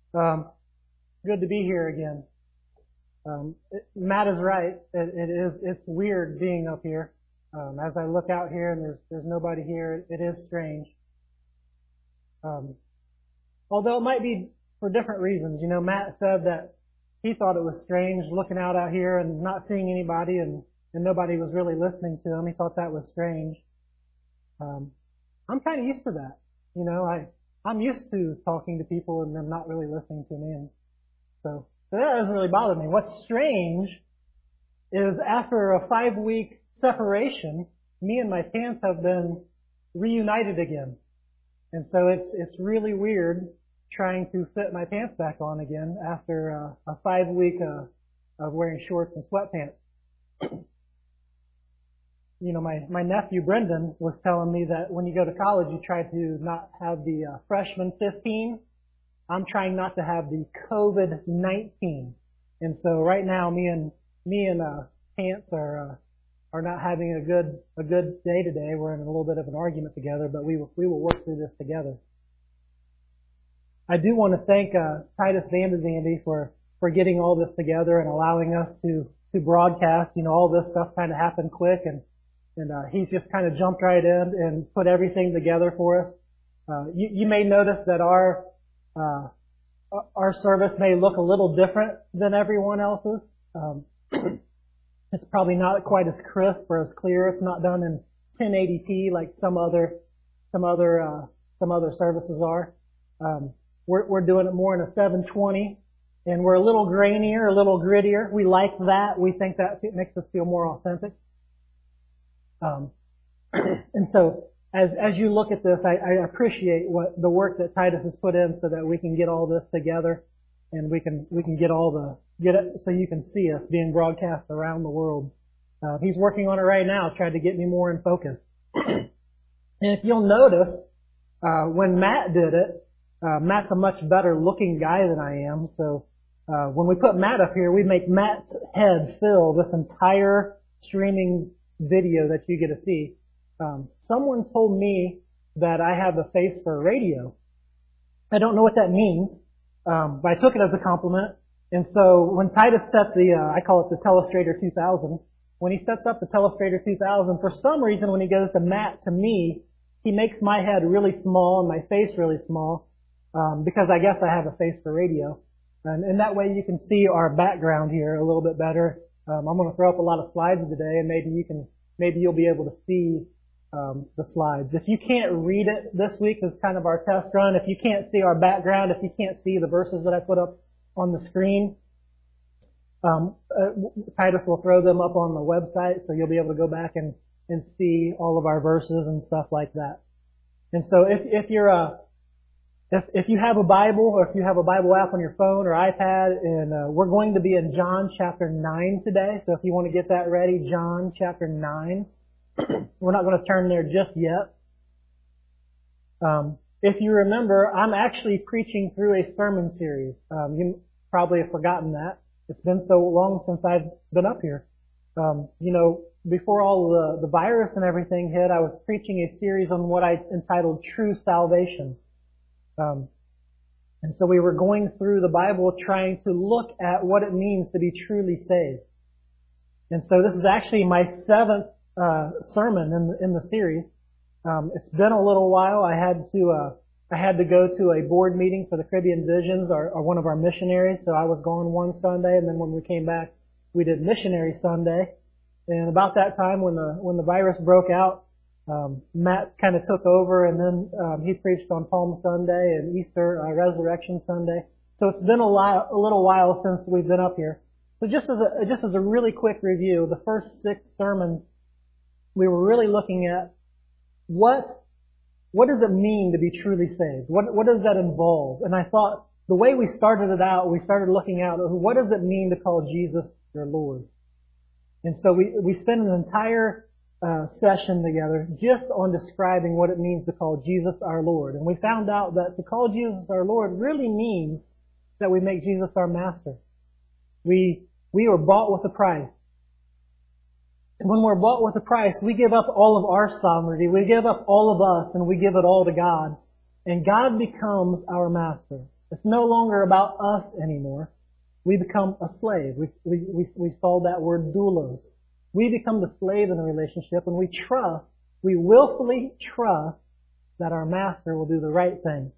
Good to be here again. Matt is right. It's weird being up here. As I look out here and there's nobody here, it is strange. Although it might be for different reasons. You know, Matt said that he thought it was strange looking out here and not seeing anybody and nobody was really listening to him. He thought that was strange. I'm kind of used to that. You know, I'm used to talking to people and them not really listening to me, and so that doesn't really bother me. What's strange is after a 5-week separation, me and my pants have been reunited again, and so it's really weird trying to fit my pants back on again after a 5-week of wearing shorts and sweatpants. You know, my nephew Brendan was telling me that when you go to college, you try to not have the freshman 15. I'm trying not to have the COVID-19. And so right now, me and Pants are not having a good day today. We're in a little bit of an argument together, but we will work through this together. I do want to thank Titus Vandezandy for getting all this together and allowing us to broadcast. You know, all this stuff kind of happened quick, and he's just kind of jumped right in and put everything together for us. You may notice that our service may look a little different than everyone else's. It's probably not quite as crisp or as clear. It's not done in 1080p like some other services are. We're doing it more in a 720, and we're a little grainier, a little grittier. We like that. We think that it makes us feel more authentic. And so, as you look at this, I appreciate what the work that Titus has put in so that we can get all this together, and we can get it so you can see us being broadcast around the world. He's working on it right now, trying to get me more in focus. And if you'll notice, when Matt did it, Matt's a much better looking guy than I am. So when we put Matt up here, we make Matt's head fill this entire streaming video that you get to see. Someone told me that I have a face for radio. I don't know what that means, but I took it as a compliment. And so when Titus set I call it the Telestrator 2000, when he sets up the Telestrator 2000, for some reason when he goes to Matt, to me, he makes my head really small and my face really small, because I guess I have a face for radio. And that way you can see our background here a little bit better. I'm going to throw up a lot of slides today, and maybe you'll be able to see the slides. If you can't read it this week is kind of our test run. If you can't see our background, if you can't see the verses that I put up on the screen, Titus will throw them up on the website, so you'll be able to go back and see all of our verses and stuff like that. And so if you have a Bible, or if you have a Bible app on your phone or iPad, and we're going to be in John chapter 9 today, so if you want to get that ready, John chapter 9. We're not going to turn there just yet. If you remember, I'm actually preaching through a sermon series. You probably have forgotten that. It's been so long since I've been up here. You know, before all the virus and everything hit, I was preaching a series on what I entitled True Salvation. And so we were going through the Bible trying to look at what it means to be truly saved. And so this is actually my 7th sermon in the series. It's been a little while. I had to go to a board meeting for the Caribbean Visions, or one of our missionaries. So I was gone one Sunday, and then when we came back, we did Missionary Sunday. And about that time, when the virus broke out, Matt kind of took over, and then he preached on Palm Sunday and Easter, Resurrection Sunday. So it's been a little while since we've been up here. So just as a really quick review, the first 6 sermons, we were really looking at what does it mean to be truly saved? What does that involve? And I thought the way we started it out, we started looking at what does it mean to call Jesus your Lord? And so we spent an entire session together just on describing what it means to call Jesus our Lord. And we found out that to call Jesus our Lord really means that we make Jesus our master. We were bought with a price. And when we're bought with a price, we give up all of our sovereignty, we give up all of us, and we give it all to God. And God becomes our master. It's no longer about us anymore. We become a slave. We saw that word doulos. We become the slave in the relationship, and we willfully trust that our master will do the right thing.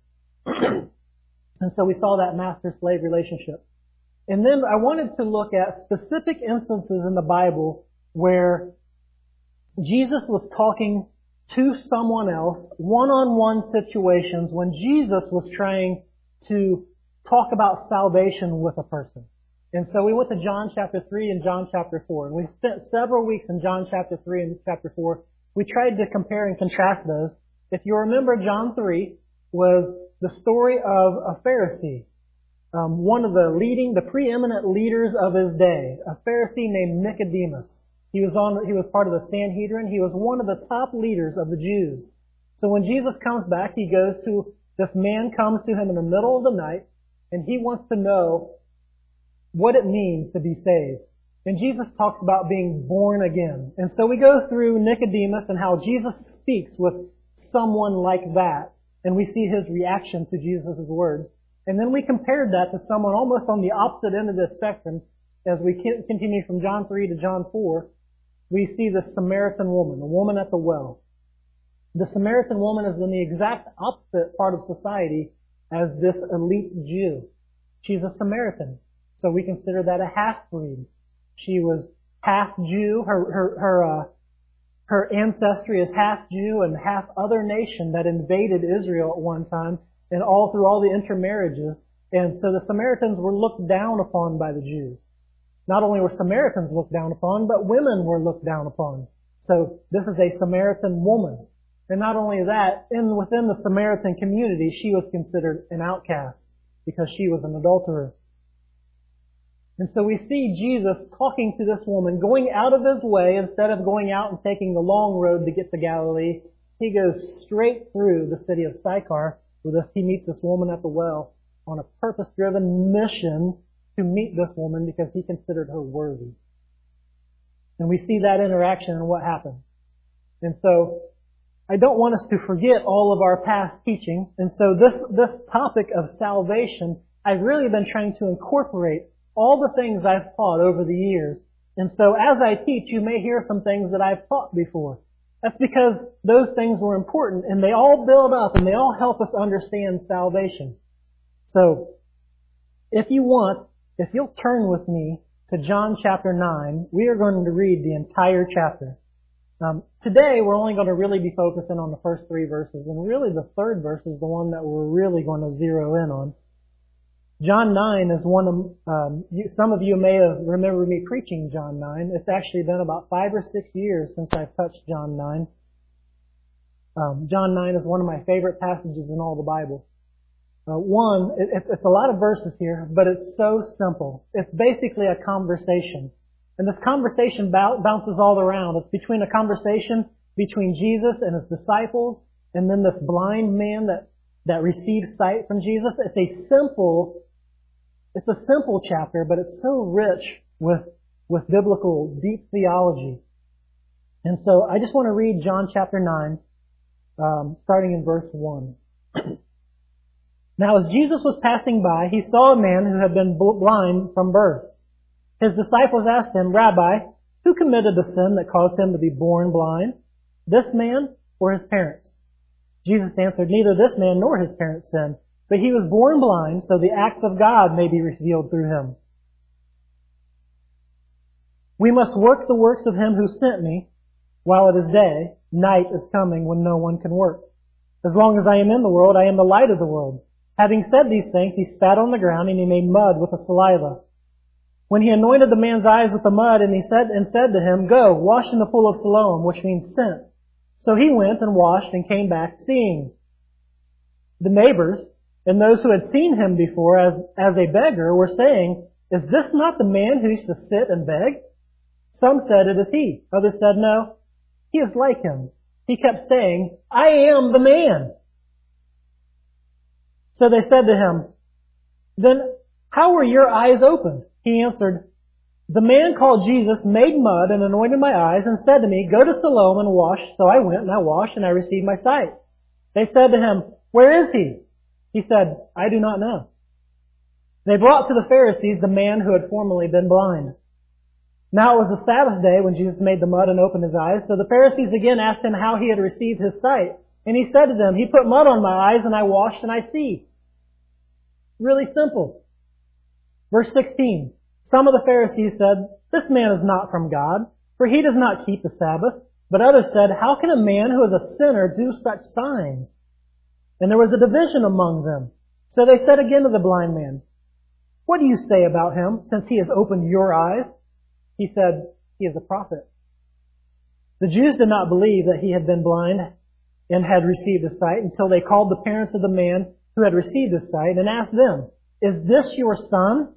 And so we saw that master-slave relationship. And then I wanted to look at specific instances in the Bible where Jesus was talking to someone else, one-on-one situations, when Jesus was trying to talk about salvation with a person. And so we went to John chapter 3 and John chapter 4. And we spent several weeks in John chapter 3 and chapter 4. We tried to compare and contrast those. If you remember, John 3 was the story of a Pharisee, one of the preeminent leaders of his day, a Pharisee named Nicodemus. He was part of the Sanhedrin. He was one of the top leaders of the Jews. So when Jesus comes back, this man comes to him in the middle of the night, and he wants to know what it means to be saved. And Jesus talks about being born again. And so we go through Nicodemus and how Jesus speaks with someone like that, and we see his reaction to Jesus' words. And then we compared that to someone almost on the opposite end of the spectrum. As we continue from John 3 to John 4, we see the Samaritan woman, the woman at the well. The Samaritan woman is in the exact opposite part of society as this elite Jew. She's a Samaritan, so we consider that a half-breed. She was half Jew. Her ancestry is half Jew and half other nation that invaded Israel at one time, and through all the intermarriages. And so the Samaritans were looked down upon by the Jews. Not only were Samaritans looked down upon, but women were looked down upon. So this is a Samaritan woman. And not only that, within the Samaritan community, she was considered an outcast because she was an adulterer. And so we see Jesus talking to this woman, going out of his way. Instead of going out and taking the long road to get to Galilee, he goes straight through the city of Sychar, where he meets this woman at the well on a purpose-driven mission to meet this woman because he considered her worthy. And we see that interaction and what happened. And so I don't want us to forget all of our past teaching. And so this topic of salvation, I've really been trying to incorporate all the things I've taught over the years. And so as I teach, you may hear some things that I've taught before. That's because those things were important, and they all build up, and they all help us understand salvation. So, if you'll turn with me to John chapter 9, we are going to read the entire chapter. Today, we're only going to really be focusing on the first 3 verses, and really the third verse is the one that we're really going to zero in on. John 9 is one of, some of you may have remembered me preaching John 9. It's actually been about 5 or 6 years since I've touched John 9. John 9 is one of my favorite passages in all the Bible. It's a lot of verses here, but it's so simple. It's basically a conversation. And this conversation bounces all around. It's between a conversation between Jesus and his disciples, and then this blind man that receives sight from Jesus. It's a simple chapter, but it's so rich with biblical deep theology. And so I just want to read John chapter 9, starting in verse 1. Now as Jesus was passing by, he saw a man who had been blind from birth. His disciples asked him, Rabbi, who committed the sin that caused him to be born blind? This man or his parents? Jesus answered, neither this man nor his parents sinned, but he was born blind so the acts of God may be revealed through him. We must work the works of him who sent me while it is day. Night is coming when no one can work. As long as I am in the world, I am the light of the world. Having said these things, he spat on the ground and he made mud with the saliva. When he anointed the man's eyes with the mud, and he said to him, go, wash in the pool of Siloam, which means sent. So he went and washed and came back seeing. The neighbors and those who had seen him before as a beggar were saying, is this not the man who used to sit and beg? Some said, it is he. Others said, no, he is like him. He kept saying, I am the man. So they said to him, then how were your eyes opened? He answered, the man called Jesus made mud and anointed my eyes and said to me, go to Siloam and wash. So I went and I washed and I received my sight. They said to him, where is he? He said, I do not know. They brought to the Pharisees the man who had formerly been blind. Now it was the Sabbath day when Jesus made the mud and opened his eyes. So the Pharisees again asked him how he had received his sight. And he said to them, "He put mud on my eyes and I washed and I see." Really simple. Verse 16. Some of the Pharisees said, "This man is not from God, for he does not keep the Sabbath." But others said, "How can a man who is a sinner do such signs?" And there was a division among them. So they said again to the blind man, "What do you say about him, since he has opened your eyes?" He said, "He is a prophet." The Jews did not believe that he had been blind and had received his sight until they called the parents of the man who had received his sight and asked them, "Is this your son,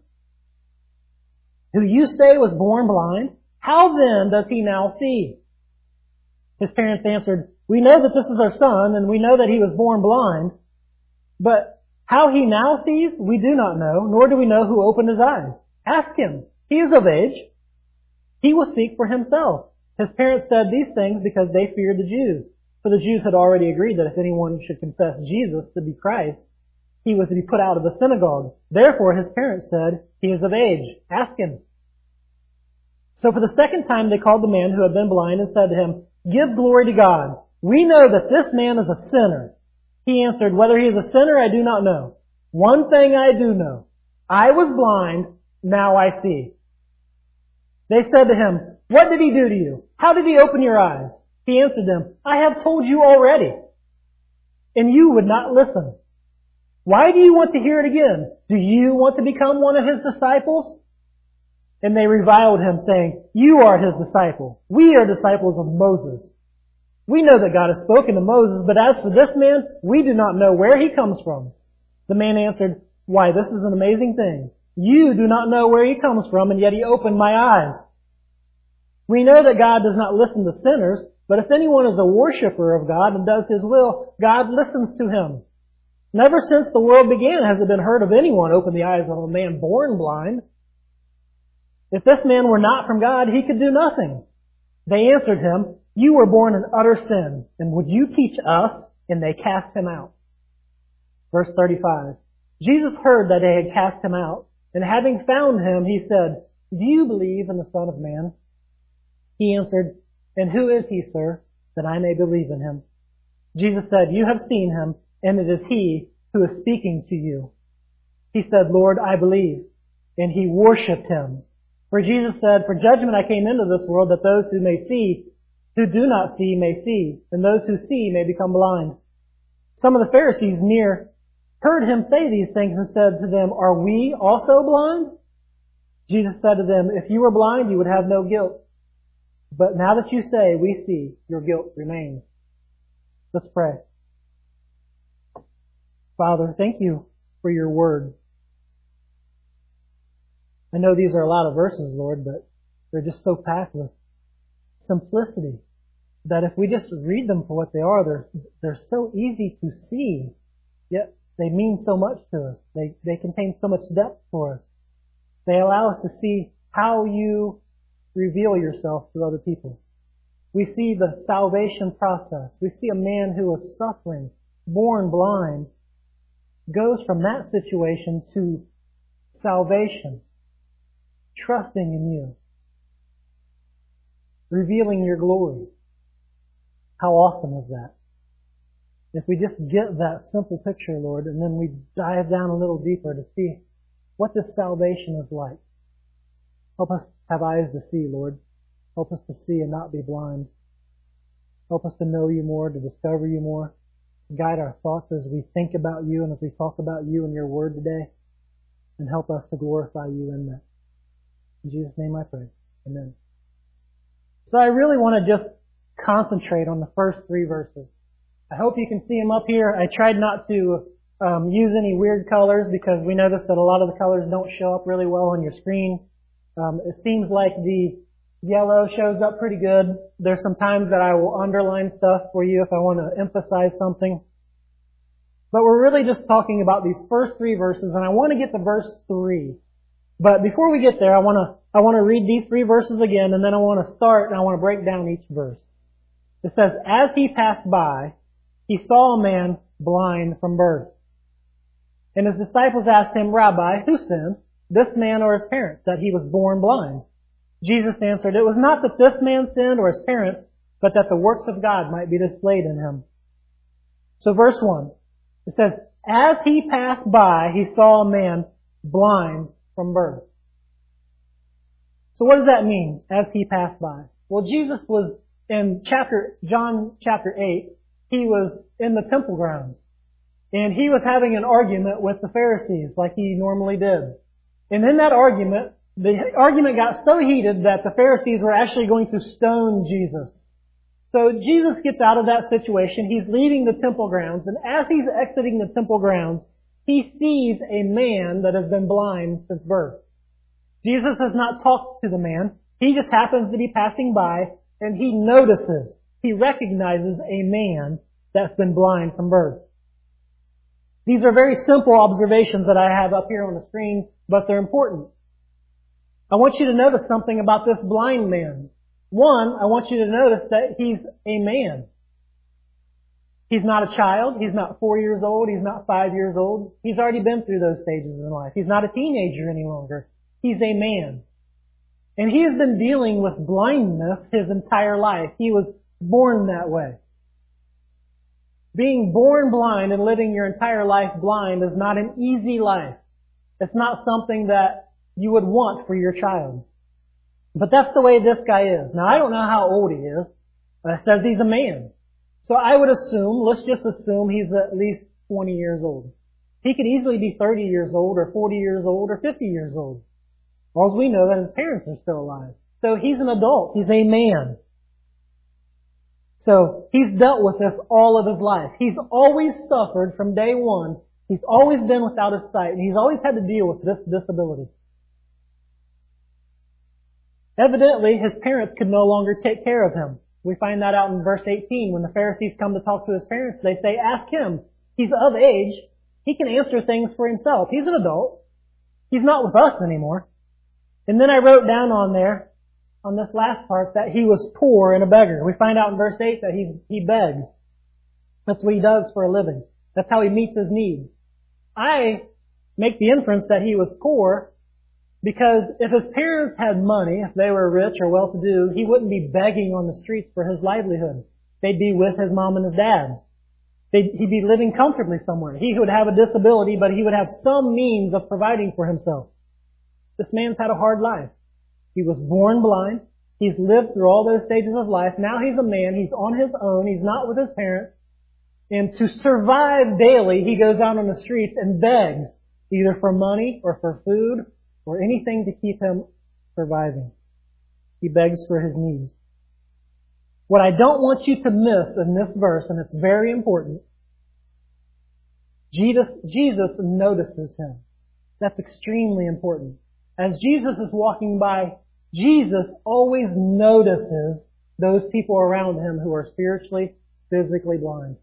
who you say was born blind? How then does he now see?" His parents answered, "We know that this is our son, and we know that he was born blind. But how he now sees, we do not know, nor do we know who opened his eyes. Ask him. He is of age. He will speak for himself." His parents said these things because they feared the Jews. For the Jews had already agreed that if anyone should confess Jesus to be Christ, he was to be put out of the synagogue. Therefore his parents said, "He is of age. Ask him." So for the second time they called the man who had been blind and said to him, "Give glory to God. We know that this man is a sinner." He answered, "Whether he is a sinner, I do not know. One thing I do know. I was blind, now I see." They said to him, "What did he do to you? How did he open your eyes?" He answered them, "I have told you already, and you would not listen. Why do you want to hear it again? Do you want to become one of his disciples?" And they reviled him, saying, "You are his disciple. We are disciples of Moses. We know that God has spoken to Moses, but as for this man, we do not know where he comes from." The man answered, "Why, this is an amazing thing. You do not know where he comes from, and yet he opened my eyes. We know that God does not listen to sinners, but if anyone is a worshiper of God and does his will, God listens to him. Never since the world began has it been heard of anyone open the eyes of a man born blind. If this man were not from God, he could do nothing." They answered him, "You were born in utter sin, and would you teach us?" And they cast him out. Verse 35. Jesus heard that they had cast him out, and having found him, he said, "Do you believe in the Son of Man?" He answered, "And who is he, sir, that I may believe in him?" Jesus said, "You have seen him, and it is he who is speaking to you." He said, "Lord, I believe." And he worshipped him. For Jesus said, "For judgment I came into this world, that those who do not see may see, and those who see may become blind." Some of the Pharisees near heard him say these things and said to them, "Are we also blind?" Jesus said to them, "If you were blind, you would have no guilt. But now that you say, 'We see,' your guilt remains." Let's pray. Father, thank you for your word. I know these are a lot of verses, Lord, but they're just so packed with simplicity that if we just read them for what they are, they're so easy to see, yet they mean so much to us. They contain so much depth for us. They allow us to see how you reveal yourself to other people. We see the salvation process. We see a man who was suffering, born blind, goes from that situation to salvation, trusting in you, revealing your glory. How awesome is that? If we just get that simple picture, Lord, and then we dive down a little deeper to see what this salvation is like. Help us have eyes to see, Lord. Help us to see and not be blind. Help us to know you more, to discover you more. Guide our thoughts as we think about you and as we talk about you and your word today. And help us to glorify you in that. In Jesus' name I pray. Amen. So I really want to just concentrate on the first 3 verses. I hope you can see them up here. I tried not to use any weird colors because we noticed that a lot of the colors don't show up really well on your screen. It seems like the yellow shows up pretty good. There's some times that I will underline stuff for you if I want to emphasize something. But we're really just talking about these first 3 verses, and I want to get to verse 3. But before we get there, I want to read these 3 verses again, and then I want to start and I want to break down each verse. It says, "As he passed by, he saw a man blind from birth." And his disciples asked him, Rabbi, who sinned, this man or his parents, that he was born blind? Jesus answered, it was not that this man sinned or his parents, but that the works of God might be displayed in him. So verse 1, it says, as he passed by, he saw a man blind from birth. So what does that mean, as he passed by? Well, Jesus was in John chapter 8, he was in the temple grounds. And he was having an argument with the Pharisees, like he normally did. And in that argument, the argument got so heated that the Pharisees were actually going to stone Jesus. So Jesus gets out of that situation. He's leaving the temple grounds. And as he's exiting the temple grounds, he sees a man that has been blind since birth. Jesus has not talked to the man. He just happens to be passing by, and he notices, he recognizes a man that's been blind from birth. These are very simple observations that I have up here on the screen, but they're important. I want you to notice something about this blind man. One, I want you to notice that he's a man. He's not a child. He's not 4 years old. He's not 5 years old. He's already been through those stages in life. He's not a teenager any longer. He's a man. And he has been dealing with blindness his entire life. He was born that way. Being born blind and living your entire life blind is not an easy life. It's not something that you would want for your child. But that's the way this guy is. Now, I don't know how old he is, but it says he's a man. So I would assume, let's just assume he's at least 20 years old. He could easily be 30 years old or 40 years old or 50 years old. All we know that his parents are still alive. So he's an adult. He's a man. So he's dealt with this all of his life. He's always suffered from day one. He's always been without his sight, and he's always had to deal with this disability. Evidently, his parents could no longer take care of him. We find that out in verse 18. When the Pharisees come to talk to his parents, they say, ask him. He's of age. He can answer things for himself. He's an adult. He's not with us anymore. And then I wrote down on there, on this last part, that he was poor and a beggar. We find out in verse 8 that he begs. That's what he does for a living. That's how he meets his needs. I make the inference that he was poor because if his parents had money, if they were rich or well-to-do, he wouldn't be begging on the streets for his livelihood. They'd be with his mom and his dad. He'd be living comfortably somewhere. He would have a disability, but he would have some means of providing for himself. This man's had a hard life. He was born blind. He's lived through all those stages of life. Now he's a man. He's on his own. He's not with his parents. And to survive daily, he goes out on the streets and begs, either for money or for food or anything to keep him surviving. He begs for his needs. What I don't want you to miss in this verse, and it's very important, Jesus notices him. That's extremely important. As Jesus is walking by, Jesus always notices those people around him who are spiritually, physically blind.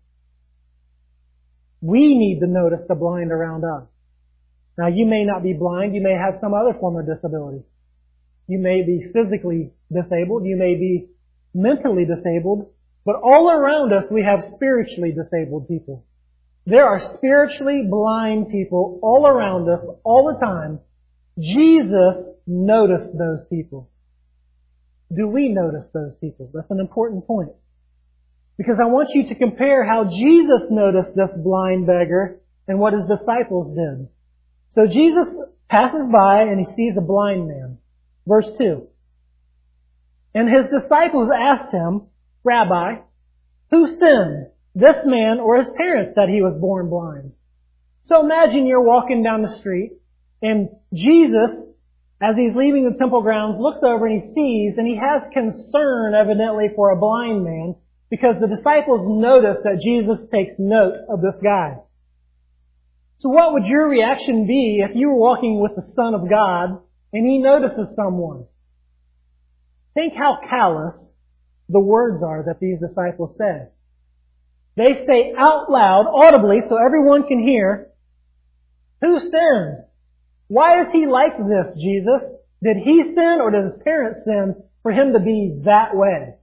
We need to notice the blind around us. Now, you may not be blind. You may have some other form of disability. You may be physically disabled. You may be mentally disabled. But all around us, we have spiritually disabled people. There are spiritually blind people all around us all the time. Jesus noticed those people. Do we notice those people? That's an important point. Because I want you to compare how Jesus noticed this blind beggar and what his disciples did. So Jesus passes by and he sees a blind man. Verse 2. And his disciples asked him, Rabbi, who sinned, this man or his parents, that he was born blind? So imagine you're walking down the street and Jesus, as he's leaving the temple grounds, looks over and he sees and he has concern evidently for a blind man because the disciples notice that Jesus takes note of this guy. So what would your reaction be if you were walking with the Son of God and he notices someone? Think how callous the words are that these disciples say. They say out loud, audibly, so everyone can hear, who sinned? Why is he like this, Jesus? Did he sin or did his parents sin for him to be that way?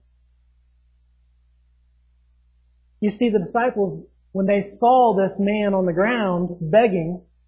You see, the disciples, when they saw this man on the ground begging,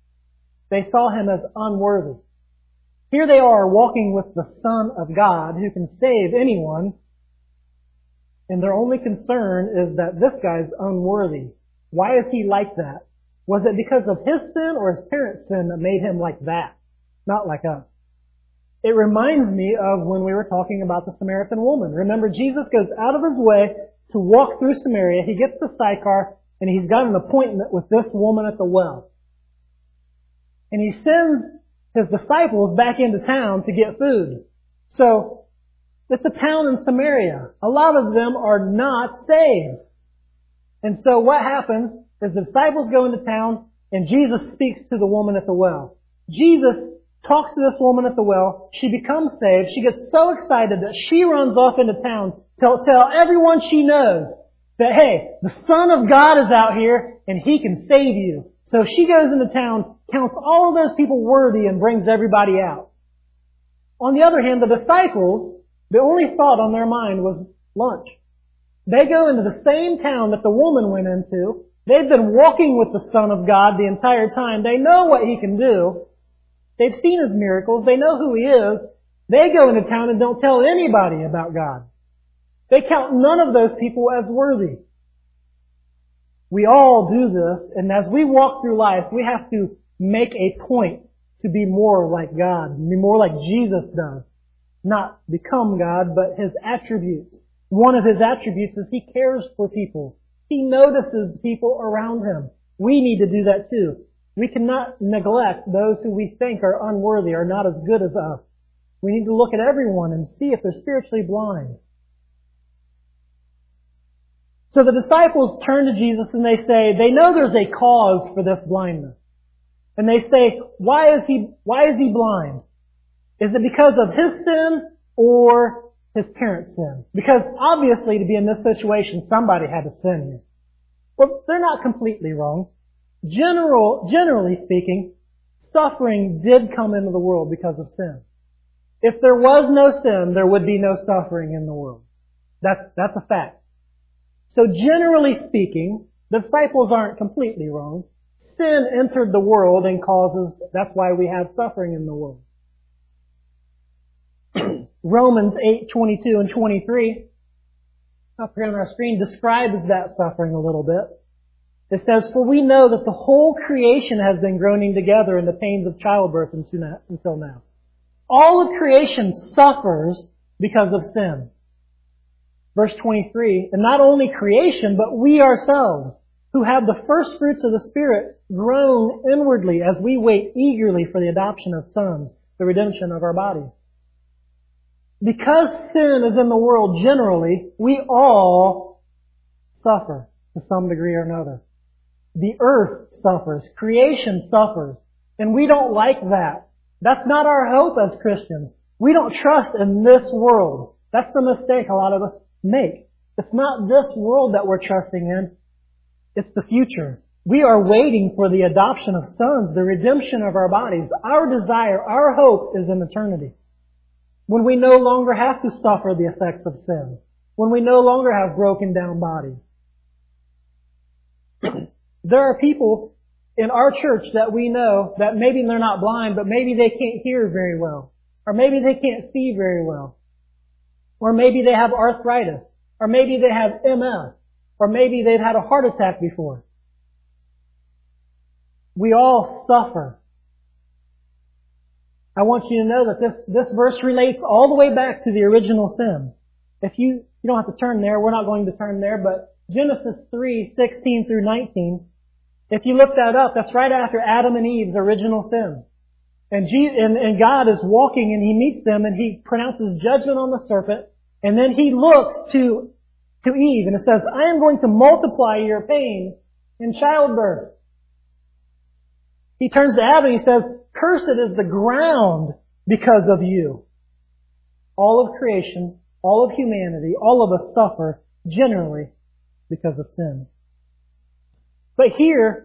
They saw him as unworthy. Here they are walking with the Son of God who can save anyone, and their only concern is that this guy's unworthy. Why is he like that? Was it because of his sin or his parents' sin that made him like that? Not like us. It reminds me of when we were talking about the Samaritan woman. Remember, Jesus goes out of his way to walk through Samaria. He gets to Sychar, and he's got an appointment with this woman at the well. And he sends his disciples back into town to get food. So, it's a town in Samaria. A lot of them are not saved. And so what happens is the disciples go into town and Jesus speaks to the woman at the well. Jesus talks to this woman at the well. She becomes saved. She gets so excited that she runs off into town to tell everyone she knows that, hey, the Son of God is out here and He can save you. So she goes into town, counts all of those people worthy, and brings everybody out. On the other hand, the disciples, the only thought on their mind was lunch. They go into the same town that the woman went into. They've been walking with the Son of God the entire time. They know what He can do. They've seen His miracles. They know who He is. They go into town and don't tell anybody about God. They count none of those people as worthy. We all do this, and as we walk through life, we have to make a point to be more like God, be more like Jesus does. Not become God, but His attributes. One of His attributes is He cares for people. He notices people around Him. We need to do that too. We cannot neglect those who we think are unworthy, are not as good as us. We need to look at everyone and see if they're spiritually blind. So the disciples turn to Jesus and they say, they know there's a cause for this blindness. And they say, why is he blind? Is it because of his sin or his parents' sin? Because obviously to be in this situation, somebody had to sin here. Well, they're not completely wrong. Generally speaking, suffering did come into the world because of sin. If there was no sin, there would be no suffering in the world. That's a fact. So generally speaking, the disciples aren't completely wrong. Sin entered the world and that's why we have suffering in the world. Romans 8:22 and 23, up here on our screen, describes that suffering a little bit. It says, "For we know that the whole creation has been groaning together in the pains of childbirth until now." All of creation suffers because of sin. Verse 23, "And not only creation, but we ourselves, who have the first fruits of the Spirit, groan inwardly as we wait eagerly for the adoption of sons, the redemption of our bodies." Because sin is in the world generally, we all suffer to some degree or another. The earth suffers. Creation suffers. And we don't like that. That's not our hope as Christians. We don't trust in this world. That's the mistake a lot of us make. It's not this world that we're trusting in. It's the future. We are waiting for the adoption of sons, the redemption of our bodies. Our desire, our hope is in eternity. When we no longer have to suffer the effects of sin. When we no longer have broken down bodies. There are people in our church that we know that maybe they're not blind, but maybe they can't hear very well. Or maybe they can't see very well. Or maybe they have arthritis. Or maybe they have MS. Or maybe they've had a heart attack before. We all suffer. I want you to know that this verse relates all the way back to the original sin. If you don't have to turn there, we're not going to turn there, but Genesis 3:16 through 19, if you look that up, that's right after Adam and Eve's original sin. And God is walking and He meets them and He pronounces judgment on the serpent, and then He looks to Eve and it says, "I am going to multiply your pain in childbirth." He turns to Adam and He says, "Cursed is the ground because of you." All of creation, all of humanity, all of us suffer generally because of sin. But here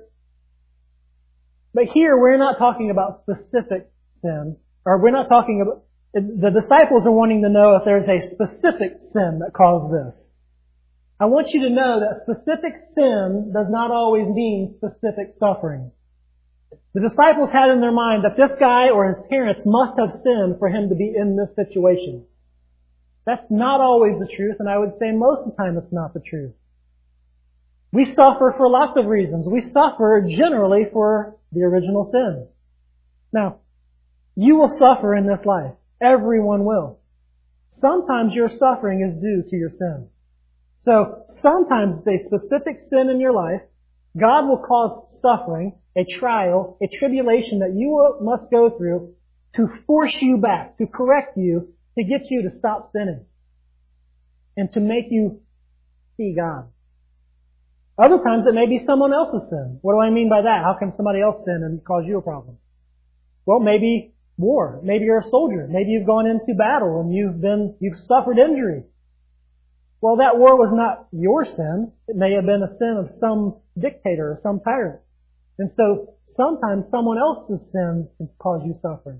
we're not talking about specific sin, or we're not talking about, the disciples are wanting to know if there's a specific sin that caused this. I want you to know that specific sin does not always mean specific suffering. The disciples had in their mind that this guy or his parents must have sinned for him to be in this situation. That's not always the truth, and I would say most of the time it's not the truth. We suffer for lots of reasons. We suffer generally for the original sin. Now, you will suffer in this life. Everyone will. Sometimes your suffering is due to your sin. So, sometimes it's a specific sin in your life. God will cause suffering, a trial, a tribulation that you must go through to force you back, to correct you, to get you to stop sinning, and to make you see God. Other times it may be someone else's sin. What do I mean by that? How can somebody else sin and cause you a problem? Well, maybe war. Maybe you're a soldier. Maybe you've gone into battle and you've suffered injury. Well, that war was not your sin. It may have been a sin of some dictator or some tyrant. And so sometimes someone else's sin can cause you suffering.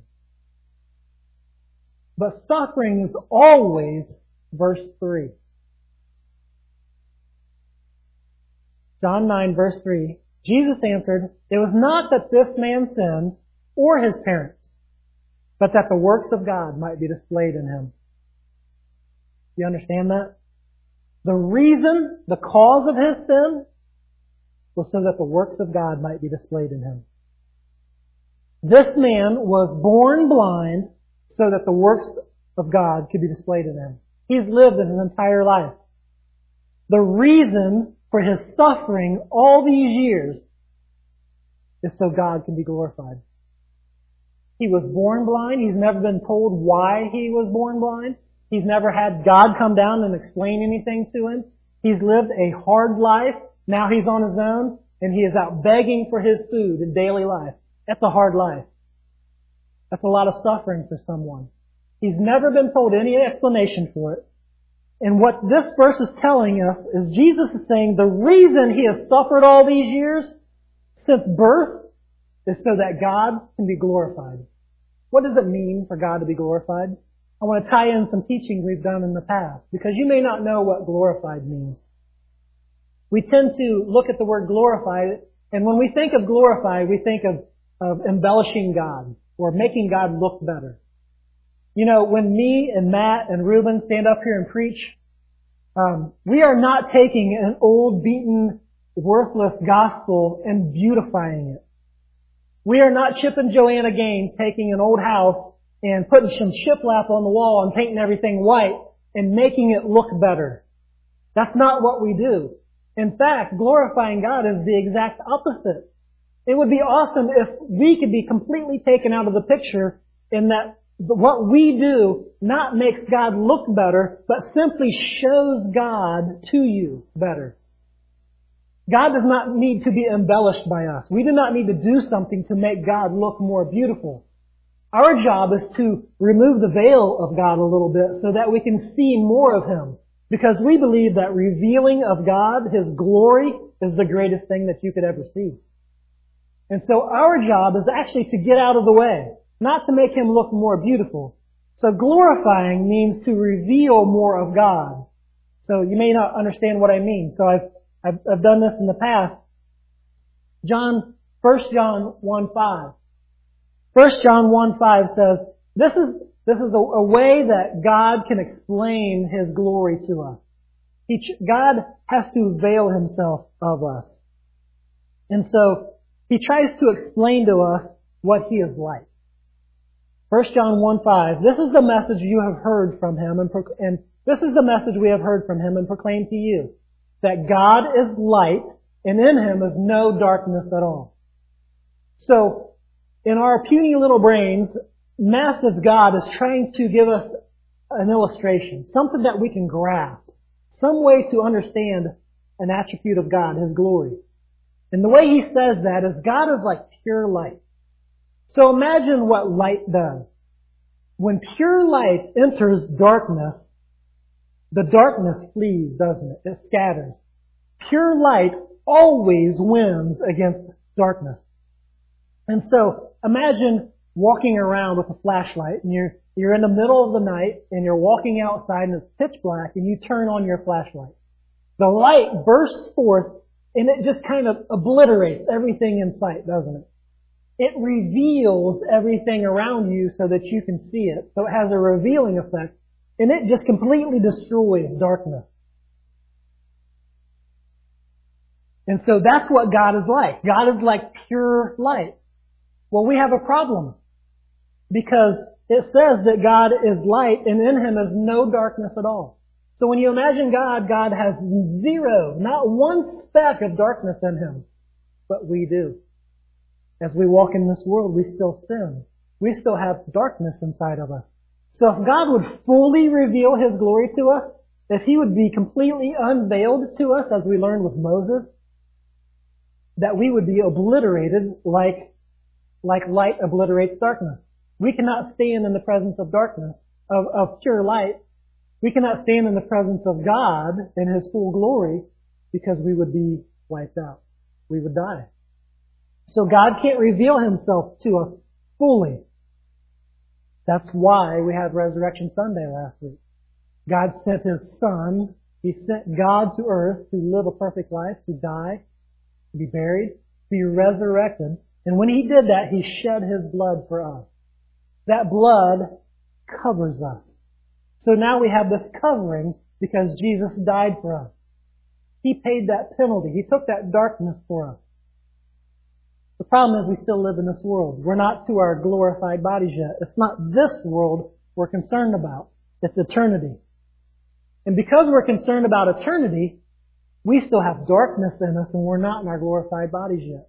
But suffering is always verse 3. John 9, verse 3, Jesus answered, "It was not that this man sinned or his parents, but that the works of God might be displayed in him." Do you understand that? The reason, the cause of his sin was so that the works of God might be displayed in him. This man was born blind so that the works of God could be displayed in him. He's lived his entire life. The reason for his suffering all these years is so God can be glorified. He was born blind. He's never been told why he was born blind. He's never had God come down and explain anything to him. He's lived a hard life. Now he's on his own, and he is out begging for his food in daily life. That's a hard life. That's a lot of suffering for someone. He's never been told any explanation for it. And what this verse is telling us is Jesus is saying the reason he has suffered all these years since birth is so that God can be glorified. What does it mean for God to be glorified? I want to tie in some teaching we've done in the past, because you may not know what glorified means. We tend to look at the word glorified, and when we think of glorified, we think of embellishing God or making God look better. You know, when me and Matt and Reuben stand up here and preach, we are not taking an old, beaten, worthless gospel and beautifying it. We are not Chip and Joanna Gaines taking an old house and putting some shiplap on the wall and painting everything white and making it look better. That's not what we do. In fact, glorifying God is the exact opposite. It would be awesome if we could be completely taken out of the picture in that what we do not makes God look better, but simply shows God to you better. God does not need to be embellished by us. We do not need to do something to make God look more beautiful. Our job is to remove the veil of God a little bit so that we can see more of Him. Because we believe that revealing of God, His glory, is the greatest thing that you could ever see. And so our job is actually to get out of the way, not to make Him look more beautiful. So glorifying means to reveal more of God. So you may not understand what I mean. So I've done this in the past. 1 John 1:5. 1 John 1:5 says, this is a way that God can explain His glory to us. God has to veil Himself of us. And so He tries to explain to us what He is like. 1 John 1:5, this is the message you have heard from Him, and this is the message we have heard from Him and proclaimed to you, that God is light, and in Him is no darkness at all. So, in our puny little brains, massive God is trying to give us an illustration, something that we can grasp, some way to understand an attribute of God, His glory. And the way He says that is God is like pure light. So imagine what light does. When pure light enters darkness, the darkness flees, doesn't it? It scatters. Pure light always wins against darkness. And so imagine walking around with a flashlight, and you're in the middle of the night and you're walking outside and it's pitch black, and you turn on your flashlight. The light bursts forth and it just kind of obliterates everything in sight, doesn't it? it reveals everything around you so that you can see it. So it has a revealing effect, and it just completely destroys darkness. And so that's what God is like. God is like pure light. Well, we have a problem because it says that God is light and in Him is no darkness at all. So when you imagine God, God has zero, not one speck of darkness in Him. But we do. As we walk in this world, we still sin. We still have darkness inside of us. So if God would fully reveal His glory to us, if He would be completely unveiled to us, as we learned with Moses, that we would be obliterated like light obliterates darkness. We cannot stand in the presence of darkness, of pure light. We cannot stand in the presence of God in His full glory because we would be wiped out. We would die. So God can't reveal Himself to us fully. That's why we had Resurrection Sunday last week. God sent His Son. He sent God to earth to live a perfect life, to die, to be buried, to be resurrected. And when He did that, He shed His blood for us. That blood covers us. So now we have this covering because Jesus died for us. He paid that penalty. He took that darkness for us. The problem is we still live in this world. We're not to our glorified bodies yet. It's not this world we're concerned about. It's eternity. And because we're concerned about eternity, we still have darkness in us and we're not in our glorified bodies yet.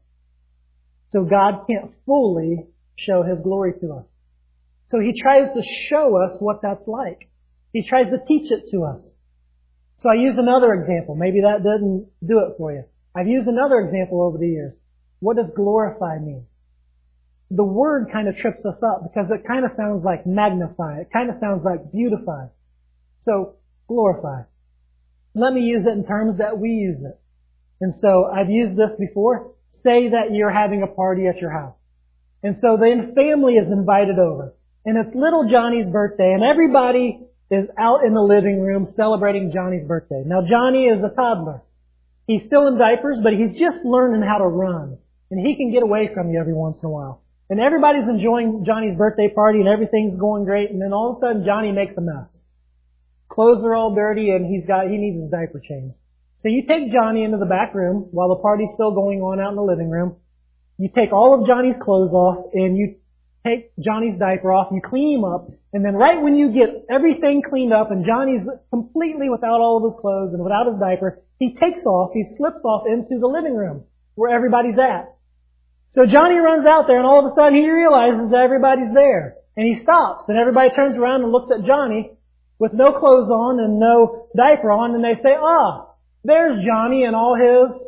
So God can't fully show His glory to us. So He tries to show us what that's like. He tries to teach it to us. So I use another example. Maybe that didn't do it for you. I've used another example over the years. What does glorify mean? The word kind of trips us up because it kind of sounds like magnify. It kind of sounds like beautify. So, glorify. Let me use it in terms that we use it. And so, I've used this before. Say that you're having a party at your house. And so the family is invited over. And it's little Johnny's birthday and everybody is out in the living room celebrating Johnny's birthday. Now Johnny is a toddler. He's still in diapers, but he's just learning how to run. And he can get away from you every once in a while. And everybody's enjoying Johnny's birthday party and everything's going great. And then all of a sudden Johnny makes a mess. Clothes are all dirty and he needs his diaper changed. So you take Johnny into the back room while the party's still going on out in the living room. You take all of Johnny's clothes off and you take Johnny's diaper off, you clean him up, and then right when you get everything cleaned up and Johnny's completely without all of his clothes and without his diaper, he slips off into the living room where everybody's at. So Johnny runs out there and all of a sudden he realizes that everybody's there. And he stops and everybody turns around and looks at Johnny with no clothes on and no diaper on and they say, there's Johnny in all his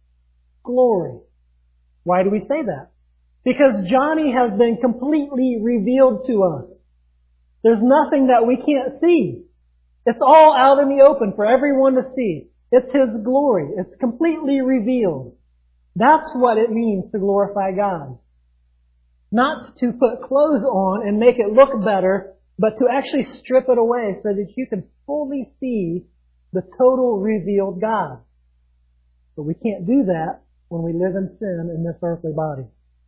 glory. Why do we say that? Because Johnny has been completely revealed to us. There's nothing that we can't see. It's all out in the open for everyone to see. It's His glory. It's completely revealed. That's what it means to glorify God. Not to put clothes on and make it look better, but to actually strip it away so that you can fully see the total revealed God. But we can't do that when we live in sin in this earthly body.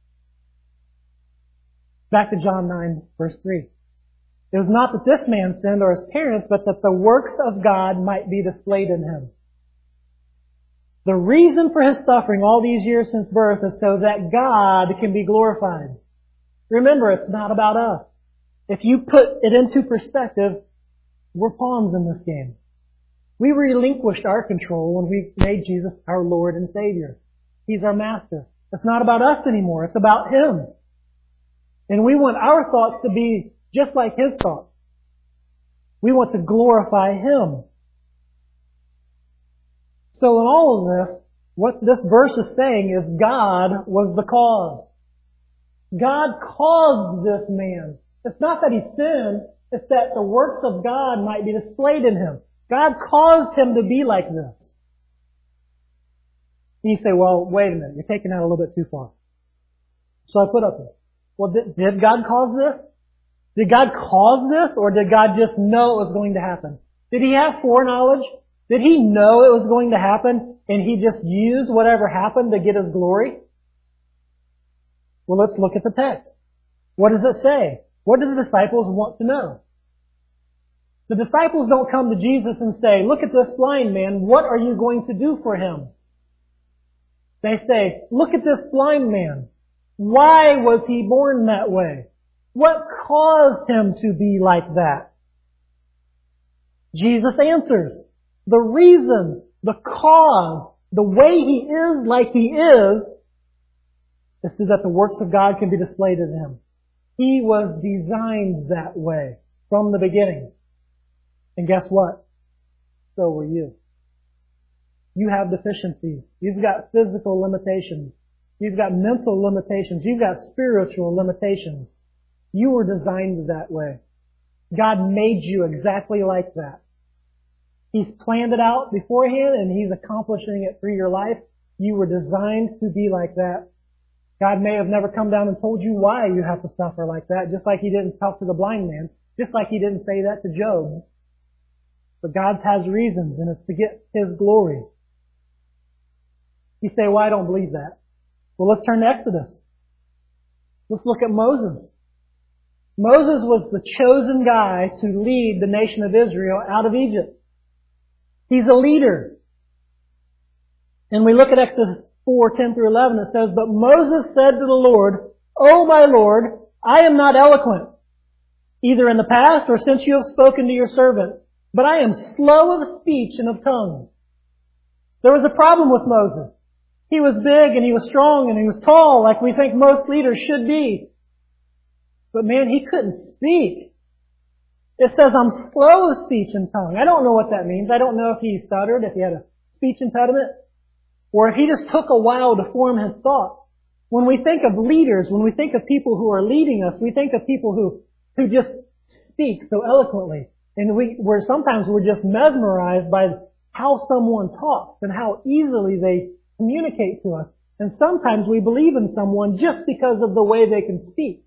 Back to John 9, verse 3. It was not that this man sinned or his parents, but that the works of God might be displayed in him. The reason for His suffering all these years since birth is so that God can be glorified. Remember, it's not about us. If you put it into perspective, we're pawns in this game. We relinquished our control when we made Jesus our Lord and Savior. He's our Master. It's not about us anymore. It's about Him. And we want our thoughts to be just like His thoughts. We want to glorify Him. So in all of this, what this verse is saying is God was the cause. God caused this man. It's not that he sinned, it's that the works of God might be displayed in him. God caused him to be like this. And you say, well, wait a minute, you're taking that a little bit too far. So I put up this. Well, did God cause this? Did God cause this, or did God just know it was going to happen? Did He have foreknowledge? Did He know it was going to happen, and He just used whatever happened to get His glory? Well, let's look at the text. What does it say? What do the disciples want to know? The disciples don't come to Jesus and say, look at this blind man, what are you going to do for him? They say, look at this blind man. Why was he born that way? What caused him to be like that? Jesus answers. The reason, the cause, the way he is like he is so that the works of God can be displayed in him. He was designed that way from the beginning. And guess what? So were you. You have deficiencies. You've got physical limitations. You've got mental limitations. You've got spiritual limitations. You were designed that way. God made you exactly like that. He's planned it out beforehand and He's accomplishing it through your life. You were designed to be like that. God may have never come down and told you why you have to suffer like that, just like He didn't talk to the blind man, just like He didn't say that to Job. But God has reasons, and it's to get His glory. You say, well, I don't believe that. Well, let's turn to Exodus. Let's look at Moses. Moses was the chosen guy to lead the nation of Israel out of Egypt. He's a leader. And we look at Exodus 4:10-11. It says, but Moses said to the Lord, O my Lord, I am not eloquent, either in the past or since you have spoken to your servant, but I am slow of speech and of tongue. There was a problem with Moses. He was big and he was strong and he was tall like we think most leaders should be. But man, he couldn't speak. It says, I'm slow of speech and tongue. I don't know what that means. I don't know if he stuttered, if he had a speech impediment, or if he just took a while to form his thought. When we think of leaders, when we think of people who are leading us, we think of people who just speak so eloquently. And sometimes we're just mesmerized by how someone talks and how easily they communicate to us. And sometimes we believe in someone just because of the way they can speak.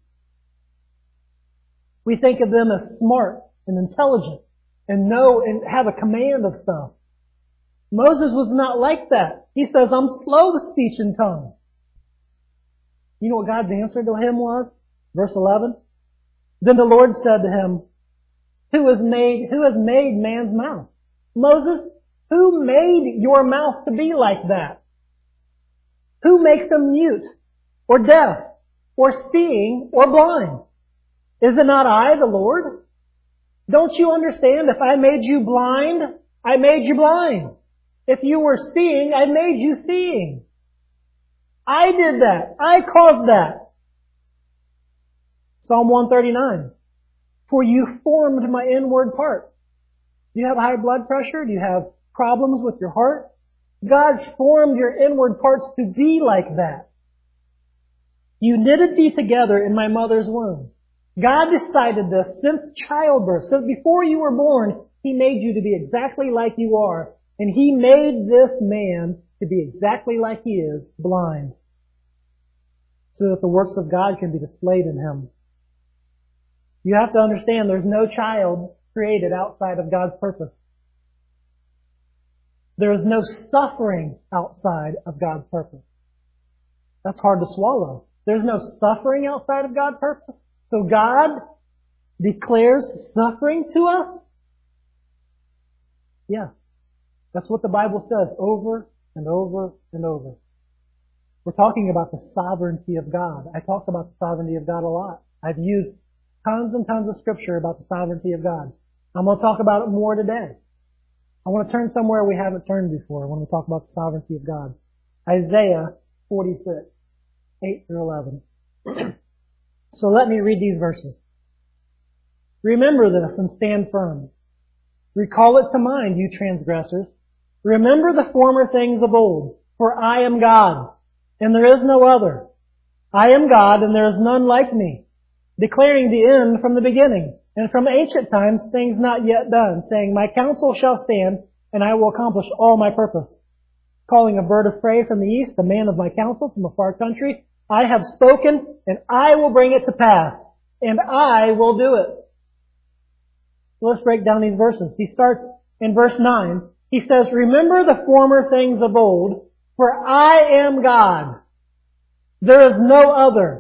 We think of them as smart and intelligent and know and have a command of stuff. Moses was not like that. He says, I'm slow of speech and tongue. You know what God's answer to him was? Verse 11. Then the Lord said to him, Who has made man's mouth? Moses, who made your mouth to be like that? Who makes them mute or deaf or seeing or blind? Is it not I, the Lord? Don't you understand? If I made you blind, I made you blind. If you were seeing, I made you seeing. I did that. I caused that. Psalm 139. For you formed my inward parts. Do you have high blood pressure? Do you have problems with your heart? God formed your inward parts to be like that. You knitted me together in my mother's womb. God decided this since childbirth. So before you were born, He made you to be exactly like you are. And He made this man to be exactly like he is, blind. So that the works of God can be displayed in him. You have to understand there's no child created outside of God's purpose. There is no suffering outside of God's purpose. That's hard to swallow. There's no suffering outside of God's purpose. So God declares suffering to us? Yeah. That's what the Bible says over and over and over. We're talking about the sovereignty of God. I talk about the sovereignty of God a lot. I've used tons and tons of scripture about the sovereignty of God. I'm going to talk about it more today. I want to turn somewhere we haven't turned before when we talk about the sovereignty of God. Isaiah 46, 8-11. So let me read these verses. Remember this and stand firm. Recall it to mind, you transgressors. Remember the former things of old, for I am God, and there is no other. I am God, and there is none like me, declaring the end from the beginning, and from ancient times things not yet done, saying, My counsel shall stand, and I will accomplish all my purpose. Calling a bird of prey from the east, the man of my counsel from a far country, I have spoken, and I will bring it to pass, and I will do it. So let's break down these verses. He starts in verse 9. He says, Remember the former things of old, for I am God. There is no other.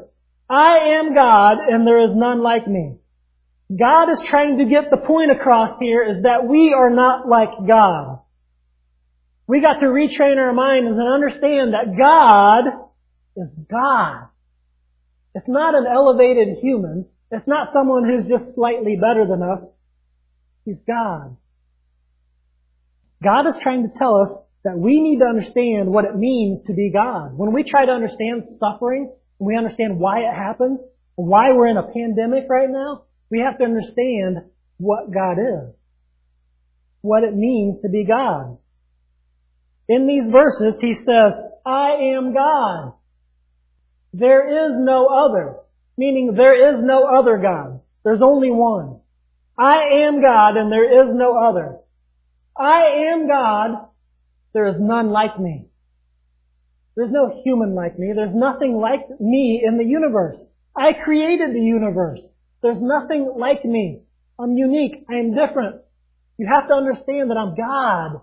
I am God and there is none like me. God is trying to get the point across here is that we are not like God. We got to retrain our minds and understand that God is God. It's not an elevated human. It's not someone who's just slightly better than us. He's God. God is trying to tell us that we need to understand what it means to be God. When we try to understand suffering, when we understand why it happens, why we're in a pandemic right now, we have to understand what God is. What it means to be God. In these verses, He says, I am God. There is no other. Meaning there is no other God. There's only one. I am God and there is no other. I am God. There is none like me. There's no human like me. There's nothing like me in the universe. I created the universe. There's nothing like me. I'm unique. I am different. You have to understand that I'm God.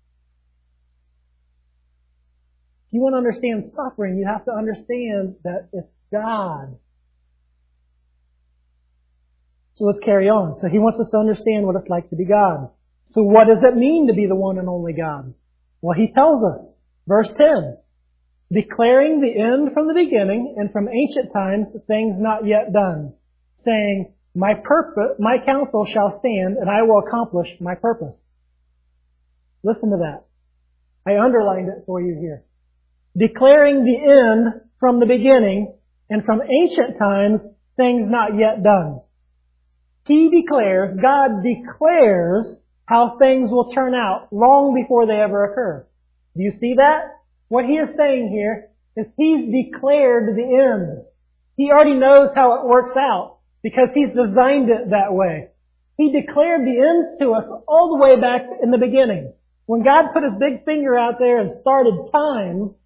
If you want to understand suffering, you have to understand that it's God. So let's carry on. So He wants us to understand what it's like to be God. So what does it mean to be the one and only God? Well, He tells us. Verse 10. Declaring the end from the beginning and from ancient times things not yet done. Saying, my counsel shall stand and I will accomplish my purpose. Listen to that. I underlined it for you here. Declaring the end from the beginning and from ancient times things not yet done. He declares, God declares how things will turn out long before they ever occur. Do you see that? What He is saying here is He's declared the end. He already knows how it works out because He's designed it that way. He declared the end to us all the way back in the beginning. When God put His big finger out there and started time,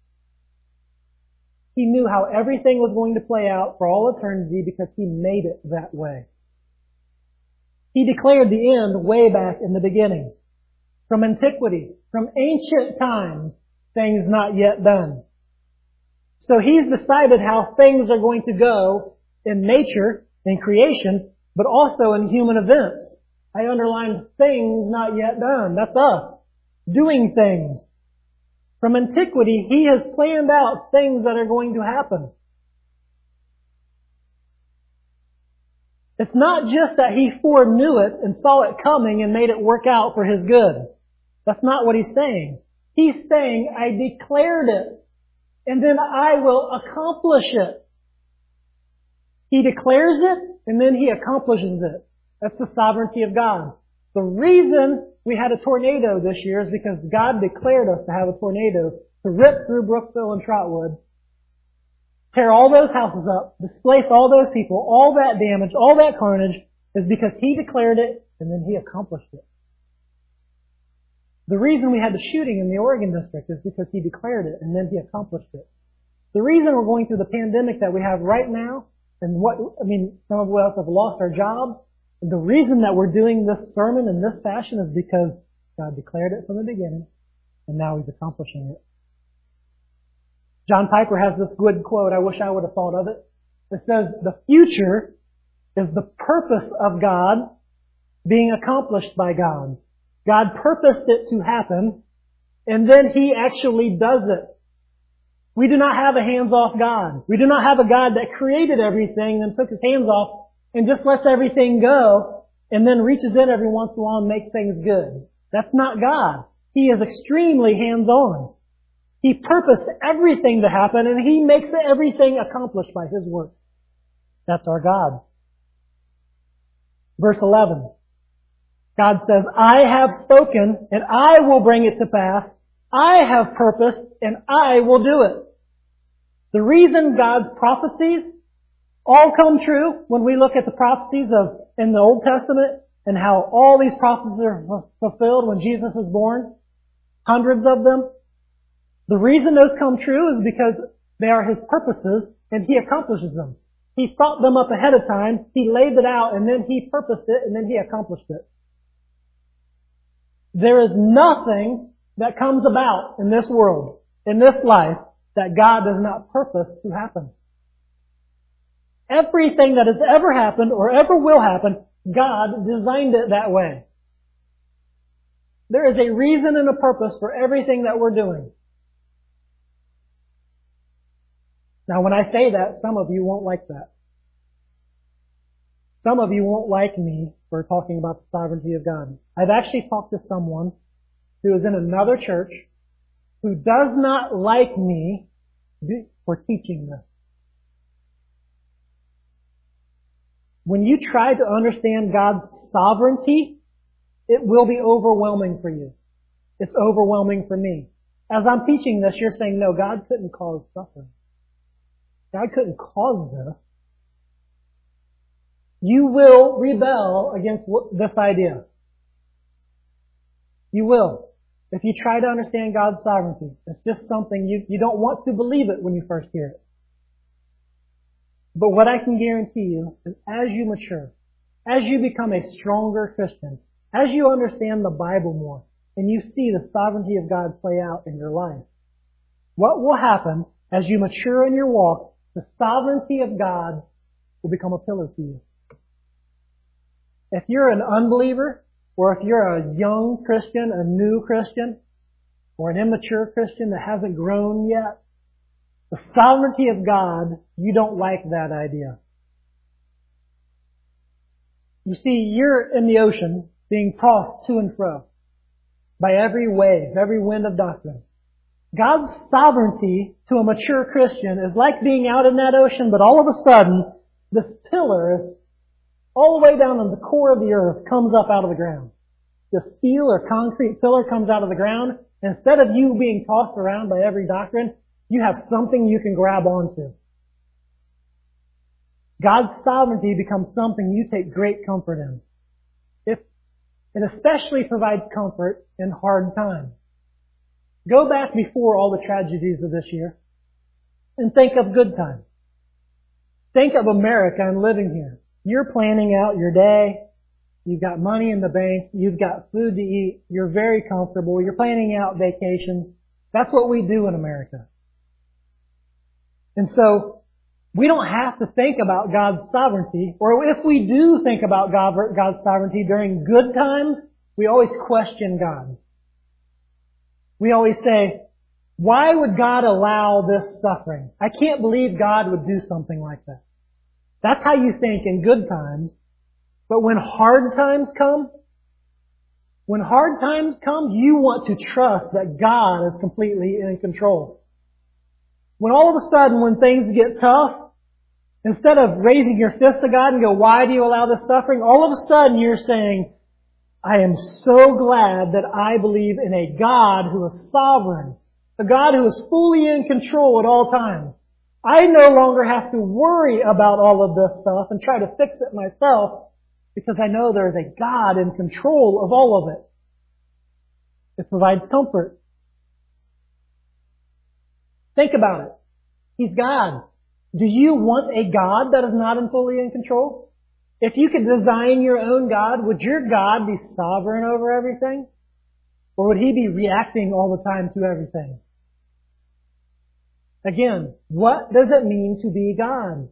He knew how everything was going to play out for all eternity because He made it that way. He declared the end way back in the beginning. From antiquity, from ancient times, things not yet done. So He's decided how things are going to go in nature, in creation, but also in human events. I underlined things not yet done. That's us. Doing things. From antiquity, He has planned out things that are going to happen. It's not just that He foreknew it and saw it coming and made it work out for His good. That's not what He's saying. He's saying, I declared it, and then I will accomplish it. He declares it, and then He accomplishes it. That's the sovereignty of God. The reason we had a tornado this year is because God declared us to have a tornado to rip through Brookville and Trotwood, tear all those houses up, displace all those people, all that damage, all that carnage, is because He declared it and then He accomplished it. The reason we had the shooting in the Oregon district is because He declared it and then He accomplished it. The reason we're going through the pandemic that we have right now, and some of us have lost our jobs, and the reason that we're doing this sermon in this fashion is because God declared it from the beginning and now He's accomplishing it. John Piper has this good quote. I wish I would have thought of it. It says, the future is the purpose of God being accomplished by God. God purposed it to happen, and then He actually does it. We do not have a hands-off God. We do not have a God that created everything and took His hands off and just lets everything go and then reaches in every once in a while and makes things good. That's not God. He is extremely hands-on. He purposed everything to happen and He makes everything accomplished by His work. That's our God. Verse 11. God says, I have spoken and I will bring it to pass. I have purposed and I will do it. The reason God's prophecies all come true when we look at the prophecies in the Old Testament and how all these prophecies are fulfilled when Jesus was born, hundreds of them, the reason those come true is because they are His purposes and He accomplishes them. He thought them up ahead of time, He laid it out, and then He purposed it, and then He accomplished it. There is nothing that comes about in this world, in this life, that God does not purpose to happen. Everything that has ever happened or ever will happen, God designed it that way. There is a reason and a purpose for everything that we're doing. Now, when I say that, some of you won't like that. Some of you won't like me for talking about the sovereignty of God. I've actually talked to someone who is in another church who does not like me for teaching this. When you try to understand God's sovereignty, it will be overwhelming for you. It's overwhelming for me. As I'm teaching this, you're saying, no, God couldn't cause suffering. God couldn't cause this. You will rebel against this idea. You will. If you try to understand God's sovereignty, it's just something you don't want to believe it when you first hear it. But what I can guarantee you is as you mature, as you become a stronger Christian, as you understand the Bible more, and you see the sovereignty of God play out in your life, what will happen as you mature in your walk, the sovereignty of God will become a pillar to you. If you're an unbeliever, or if you're a young Christian, a new Christian, or an immature Christian that hasn't grown yet, the sovereignty of God, you don't like that idea. You see, you're in the ocean being tossed to and fro by every wave, every wind of doctrine. God's sovereignty to a mature Christian is like being out in that ocean, but all of a sudden, this pillar is all the way down in the core of the earth, comes up out of the ground. The steel or concrete pillar comes out of the ground. Instead of you being tossed around by every doctrine, you have something you can grab onto. God's sovereignty becomes something you take great comfort in. It especially provides comfort in hard times. Go back before all the tragedies of this year and think of good times. Think of America and living here. You're planning out your day. You've got money in the bank. You've got food to eat. You're very comfortable. You're planning out vacations. That's what we do in America. And so, we don't have to think about God's sovereignty, or if we do think about God's sovereignty during good times, we always question God. We always say, why would God allow this suffering? I can't believe God would do something like that. That's how you think in good times. But when hard times come, you want to trust that God is completely in control. When all of a sudden, when things get tough, instead of raising your fist to God and go, why do you allow this suffering? All of a sudden you're saying, I am so glad that I believe in a God who is sovereign, a God who is fully in control at all times. I no longer have to worry about all of this stuff and try to fix it myself because I know there is a God in control of all of it. It provides comfort. Think about it. He's God. Do you want a God that is not fully in control? If you could design your own God, would your God be sovereign over everything? Or would He be reacting all the time to everything? Again, what does it mean to be God?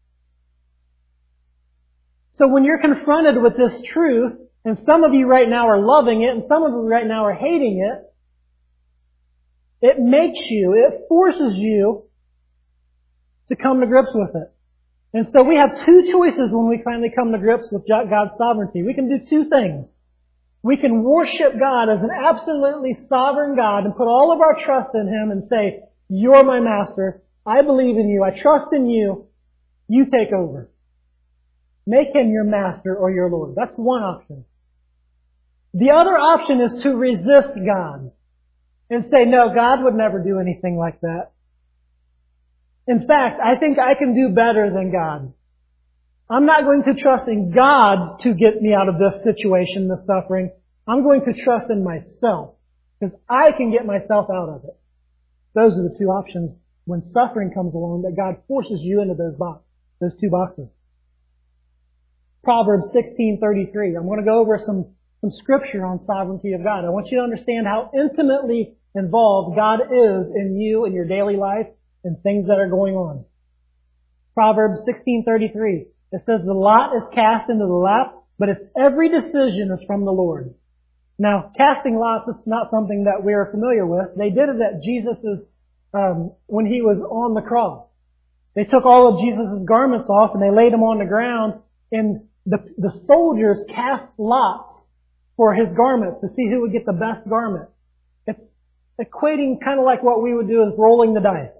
So when you're confronted with this truth, and some of you right now are loving it, and some of you right now are hating it, it forces you to come to grips with it. And so we have two choices when we finally come to grips with God's sovereignty. We can do two things. We can worship God as an absolutely sovereign God and put all of our trust in Him and say, you're my master. I believe in you. I trust in you. You take over. Make Him your master or your Lord. That's one option. The other option is to resist God and say, no, God would never do anything like that. In fact, I think I can do better than God. I'm not going to trust in God to get me out of this situation, this suffering. I'm going to trust in myself because I can get myself out of it. Those are the two options when suffering comes along that God forces you into those two boxes. Proverbs 16:33. I'm going to go over some scripture on sovereignty of God. I want you to understand how intimately involved God is in you in your daily life and things that are going on. Proverbs 16:33. It says, the lot is cast into the lap, but its every decision is from the Lord. Now, casting lots is not something that we are familiar with. They did it at Jesus' when He was on the cross. They took all of Jesus' garments off and they laid them on the ground, and the soldiers cast lots for His garments to see who would get the best garment. It's equating kind of like what we would do is rolling the dice.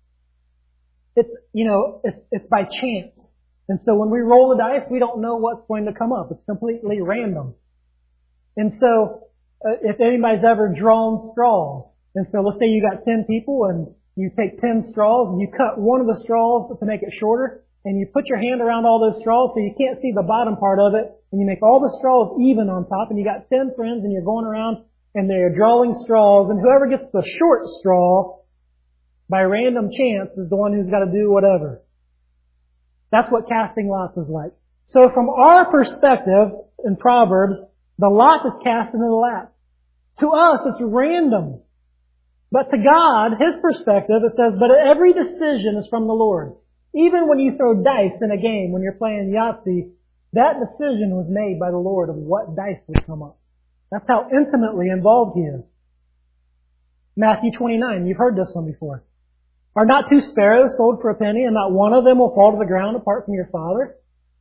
It's by chance. And so when we roll the dice, we don't know what's going to come up. It's completely random. And so, if anybody's ever drawn straws, and so let's say you got 10 people and you take 10 straws and you cut one of the straws to make it shorter, and you put your hand around all those straws so you can't see the bottom part of it, and you make all the straws even on top, and you got 10 friends and you're going around and they're drawing straws, and whoever gets the short straw, by random chance, is the one who's got to do whatever. That's what casting lots is like. So from our perspective in Proverbs, the lot is cast into the lap. To us, it's random. But to God, His perspective, it says, but every decision is from the Lord. Even when you throw dice in a game, when you're playing Yahtzee, that decision was made by the Lord of what dice would come up. That's how intimately involved He is. Matthew 29, you've heard this one before. Are not 2 sparrows sold for a penny, and not one of them will fall to the ground apart from your Father?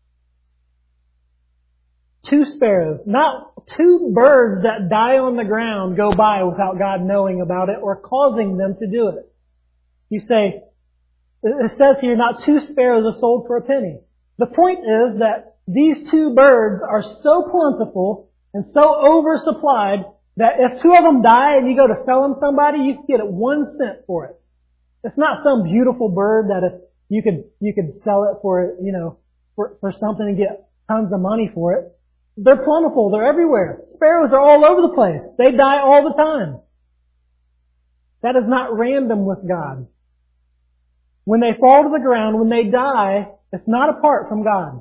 2 sparrows, not 2 birds that die on the ground go by without God knowing about it or causing them to do it. You say, it says here, not 2 sparrows are sold for a penny. The point is that these 2 birds are so plentiful and so oversupplied that if 2 of them die and you go to sell them to somebody, you can get it 1 cent for it. It's not some beautiful bird that if you could sell it for something and get tons of money for it. They're plentiful. They're everywhere. Sparrows are all over the place. They die all the time. That is not random with God. When they fall to the ground, when they die, it's not apart from God.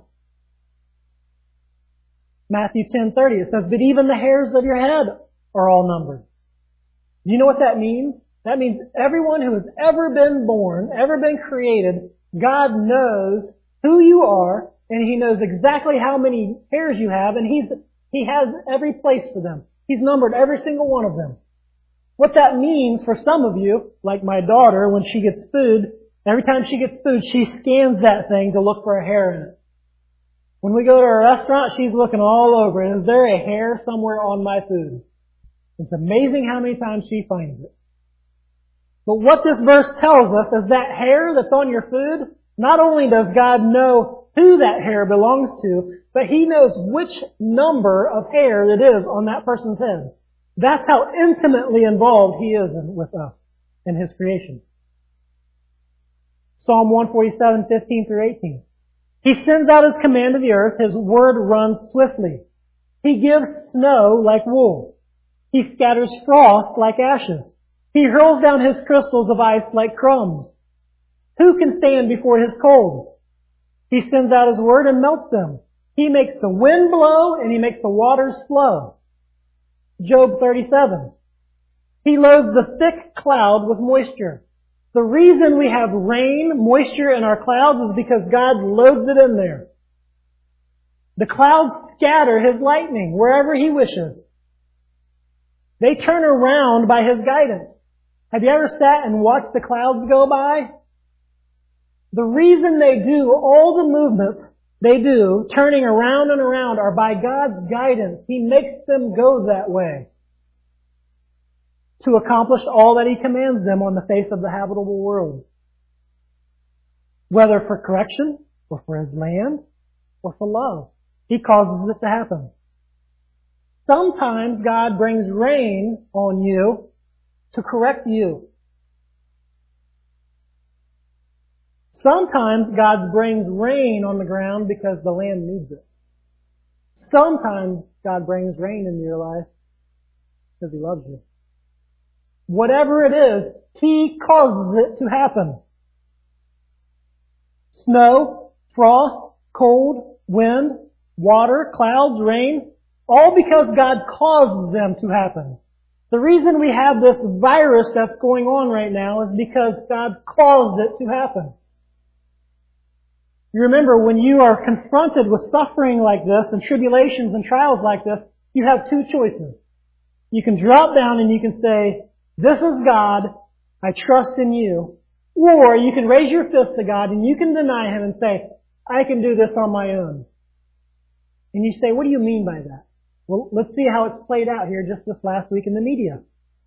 Matthew 10:30, it says, but even the hairs of your head are all numbered. Do you know what that means? That means everyone who has ever been born, ever been created, God knows who you are, and He knows exactly how many hairs you have, and He has every place for them. He's numbered every single one of them. What that means for some of you, like my daughter, when she gets food, every time she gets food, she scans that thing to look for a hair in it. When we go to a restaurant, she's looking all over, and is there a hair somewhere on my food? It's amazing how many times she finds it. But what this verse tells us is that hair that's on your food, not only does God know who that hair belongs to, but He knows which number of hair it is on that person's head. That's how intimately involved He is with us in His creation. Psalm 147:15 through 18. He sends out His command to the earth. His word runs swiftly. He gives snow like wool. He scatters frost like ashes. He hurls down His crystals of ice like crumbs. Who can stand before His cold? He sends out His word and melts them. He makes the wind blow and He makes the waters flow. Job 37. He loads the thick cloud with moisture. The reason we have rain, moisture in our clouds is because God loads it in there. The clouds scatter His lightning wherever He wishes. They turn around by His guidance. Have you ever sat and watched the clouds go by? The reason they do all the movements they do, turning around and around, are by God's guidance. He makes them go that way to accomplish all that He commands them on the face of the habitable world. Whether for correction, or for His land, or for love. He causes it to happen. Sometimes God brings rain on you to correct you. Sometimes God brings rain on the ground because the land needs it. Sometimes God brings rain into your life because He loves you. Whatever it is, He causes it to happen. Snow, frost, cold, wind, water, clouds, rain, all because God causes them to happen. The reason we have this virus that's going on right now is because God caused it to happen. You remember, when you are confronted with suffering like this and tribulations and trials like this, you have two choices. You can drop down and you can say, this is God, I trust in you. Or you can raise your fist to God and you can deny Him and say, I can do this on my own. And you say, what do you mean by that? Well, let's see how it's played out here just this last week in the media.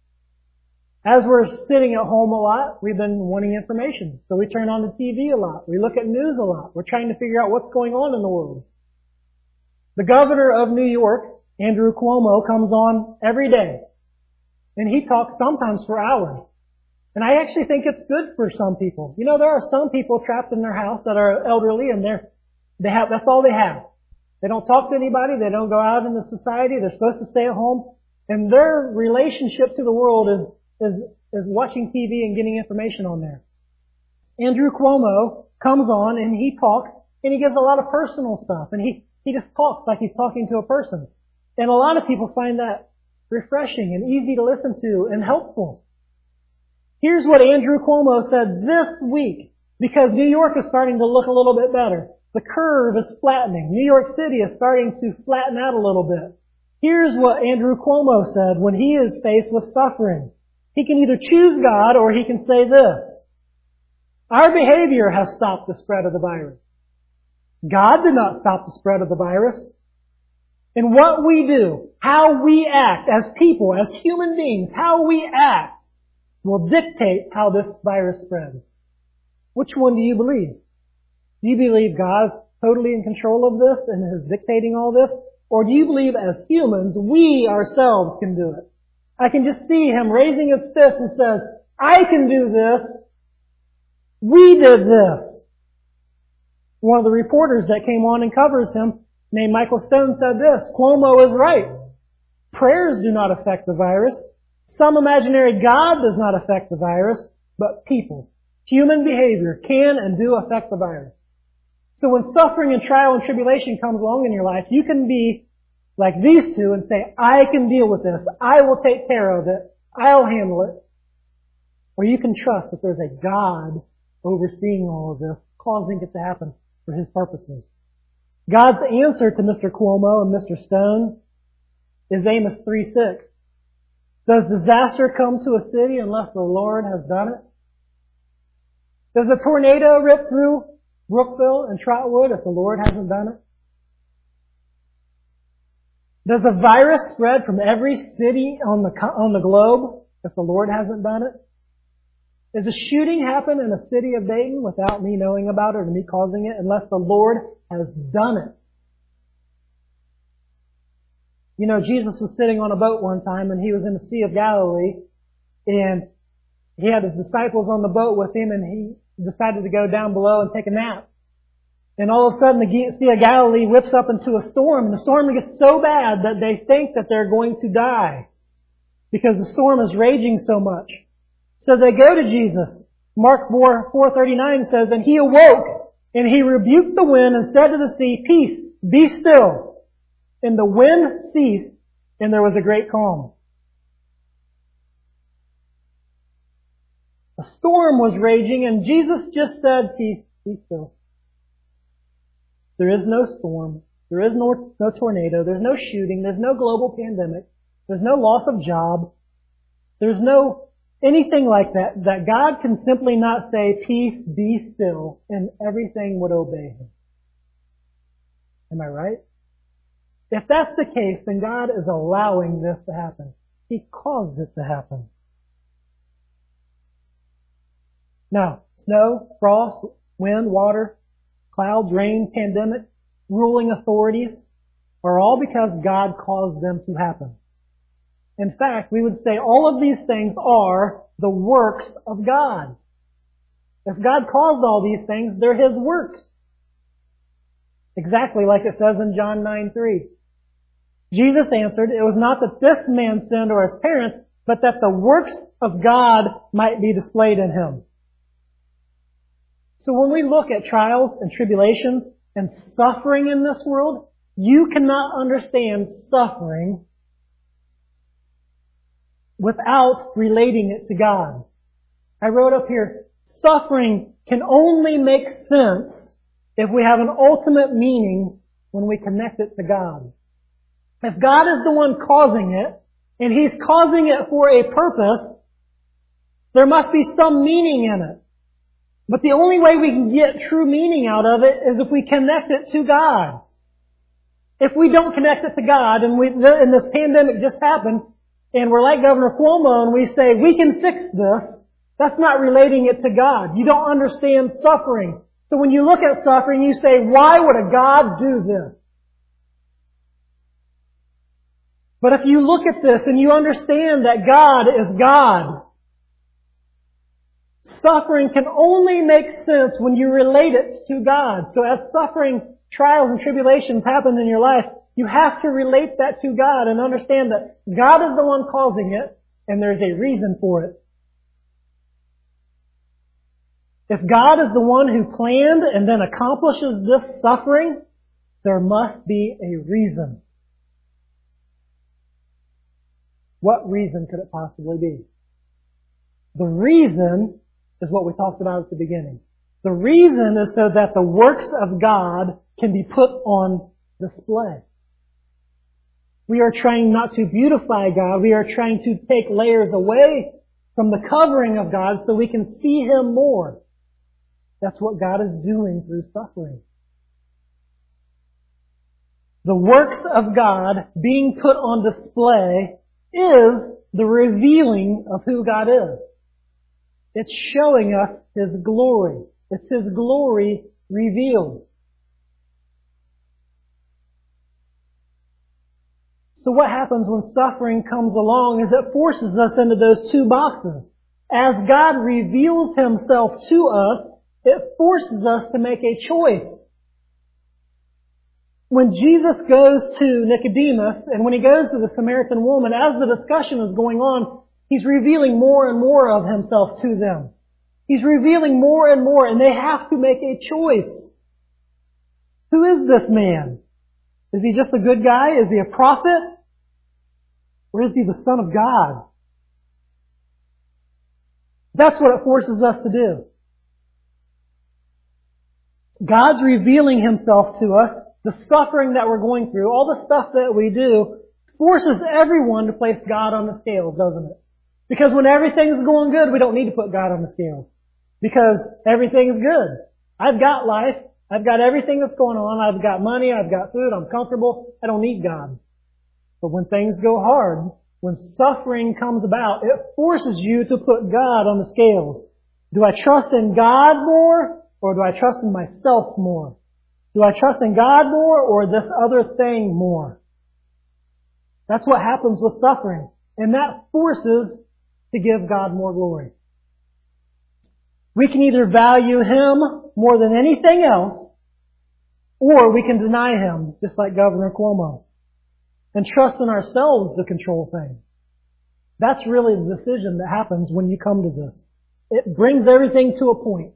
As we're sitting at home a lot, we've been wanting information. So we turn on the TV a lot. We look at news a lot. We're trying to figure out what's going on in the world. The governor of New York, Andrew Cuomo, comes on every day. And he talks sometimes for hours. And I actually think it's good for some people. You know, there are some people trapped in their house that are elderly and that's all they have. They don't talk to anybody. They don't go out into society. They're supposed to stay at home. And their relationship to the world is watching TV and getting information on there. Andrew Cuomo comes on and he talks and he gives a lot of personal stuff and he just talks like he's talking to a person. And a lot of people find that refreshing and easy to listen to and helpful. Here's what Andrew Cuomo said this week, because New York is starting to look a little bit better. The curve is flattening. New York City is starting to flatten out a little bit. Here's what Andrew Cuomo said when he is faced with suffering. He can either choose God or he can say this. Our behavior has stopped the spread of the virus. God did not stop the spread of the virus. And what we do, how we act as people, as human beings, how we act will dictate how this virus spreads. Which one do you believe? Do you believe God's totally in control of this and is dictating all this? Or do you believe as humans, we ourselves can do it? I can just see him raising his fist and says, I can do this. We did this. One of the reporters that came on and covers him, named Michael Stone, said this, Cuomo is right. Prayers do not affect the virus. Some imaginary God does not affect the virus, but people, human behavior can and do affect the virus. So when suffering and trial and tribulation comes along in your life, you can be like these two and say, I can deal with this. I will take care of it. I'll handle it. Or you can trust that there's a God overseeing all of this, causing it to happen for His purposes. God's answer to Mr. Cuomo and Mr. Stone is Amos 3:6. Does disaster come to a city unless the Lord has done it? Does a tornado rip through Brookville and Trotwood if the Lord hasn't done it? Does a virus spread from every city on the globe if the Lord hasn't done it? Does a shooting happen in the city of Dayton without me knowing about it or me causing it unless the Lord has done it? You know, Jesus was sitting on a boat one time and He was in the Sea of Galilee and He had His disciples on the boat with Him and He decided to go down below and take a nap. And all of a sudden the Sea of Galilee whips up into a storm and the storm gets so bad that they think that they're going to die because the storm is raging so much. So they go to Jesus. Mark 4:39 says, and He awoke and He rebuked the wind and said to the sea, peace, be still. And the wind ceased, and there was a great calm. A storm was raging, and Jesus just said, peace, be still. There is no storm. There is no tornado. There's no shooting. There's no global pandemic. There's no loss of job. There's no anything like that. That God can simply not say, peace, be still, and everything would obey Him. Am I right? If that's the case, then God is allowing this to happen. He caused it to happen. Now, snow, frost, wind, water, clouds, rain, pandemic, ruling authorities are all because God caused them to happen. In fact, we would say all of these things are the works of God. If God caused all these things, they're His works. Exactly like it says in John 9:3. Jesus answered, it was not that this man sinned or his parents, but that the works of God might be displayed in him. So when we look at trials and tribulations and suffering in this world, you cannot understand suffering without relating it to God. I wrote up here, suffering can only make sense if we have an ultimate meaning when we connect it to God. If God is the one causing it, and He's causing it for a purpose, there must be some meaning in it. But the only way we can get true meaning out of it is if we connect it to God. If we don't connect it to God, and this pandemic just happened, and we're like Governor Cuomo, and we say, we can fix this, that's not relating it to God. You don't understand suffering. So when you look at suffering, you say, why would a God do this? But if you look at this and you understand that God is God, suffering can only make sense when you relate it to God. So as suffering, trials, and tribulations happen in your life, you have to relate that to God and understand that God is the one causing it, and there's a reason for it. If God is the one who planned and then accomplishes this suffering, there must be a reason. What reason could it possibly be? The reason is what we talked about at the beginning. The reason is so that the works of God can be put on display. We are trying not to beautify God. We are trying to take layers away from the covering of God so we can see Him more. That's what God is doing through suffering. The works of God being put on display is the revealing of who God is. It's showing us His glory. It's His glory revealed. So what happens when suffering comes along is it forces us into those two boxes. As God reveals Himself to us, it forces us to make a choice. When Jesus goes to Nicodemus, and when He goes to the Samaritan woman, as the discussion is going on, He's revealing more and more of Himself to them. He's revealing more and more, and they have to make a choice. Who is this man? Is he just a good guy? Is he a prophet? Or is he the Son of God? That's what it forces us to do. God's revealing Himself to us. The suffering that we're going through, all the stuff that we do, forces everyone to place God on the scales, doesn't it? Because when everything's going good, we don't need to put God on the scales. Because everything's good. I've got life. I've got everything that's going on. I've got money. I've got food. I'm comfortable. I don't need God. But when things go hard, when suffering comes about, it forces you to put God on the scales. Do I trust in God more, or do I trust in myself more? Do I trust in God more, or this other thing more? That's what happens with suffering. And that forces to give God more glory. We can either value Him more than anything else, or we can deny Him, just like Governor Cuomo, and trust in ourselves to control things. That's really the decision that happens when you come to this. It brings everything to a point.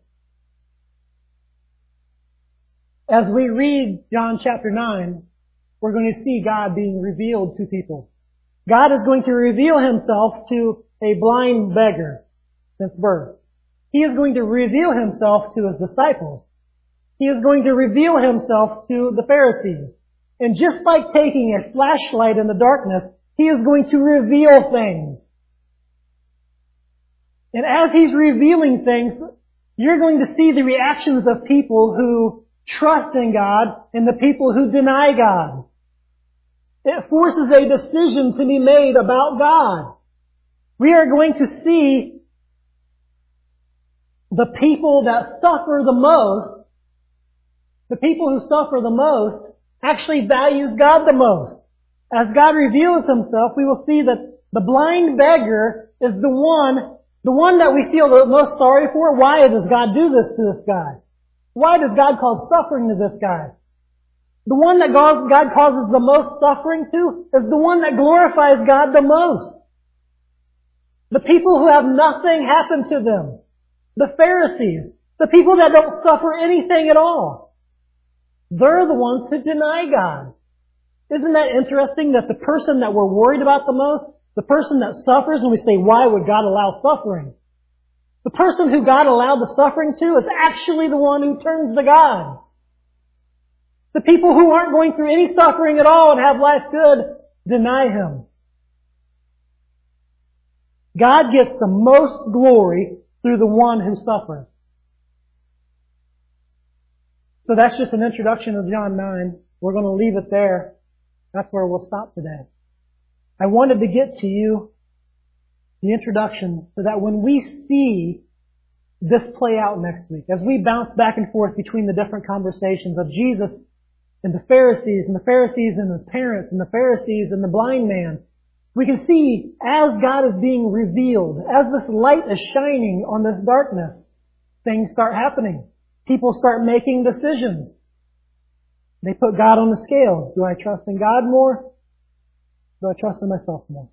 As we read John chapter 9, we're going to see God being revealed to people. God is going to reveal Himself to a blind beggar since birth. He is going to reveal Himself to His disciples. He is going to reveal Himself to the Pharisees. And just like taking a flashlight in the darkness, He is going to reveal things. And as He's revealing things, you're going to see the reactions of people who trust in God and the people who deny God. It forces a decision to be made about God. We are going to see the people that suffer the most, the people who suffer the most, actually values God the most. As God reveals Himself, we will see that the blind beggar is the one that we feel the most sorry for. Why does God do this to this guy? Why does God cause suffering to this guy? The one that God causes the most suffering to is the one that glorifies God the most. The people who have nothing happen to them. The Pharisees. The people that don't suffer anything at all. They're the ones who deny God. Isn't that interesting that the person that we're worried about the most, the person that suffers, and we say, why would God allow suffering? The person who God allowed the suffering to is actually the one who turns to God. The people who aren't going through any suffering at all and have life good deny Him. God gets the most glory through the one who suffers. So that's just an introduction of John 9. We're going to leave it there. That's where we'll stop today. I wanted to get to you the introduction so that when we see this play out next week, as we bounce back and forth between the different conversations of Jesus and the Pharisees and His parents and the Pharisees and the blind man, we can see as God is being revealed, as this light is shining on this darkness, things start happening. People start making decisions. They put God on the scales. Do I trust in God more? Do I trust in myself more?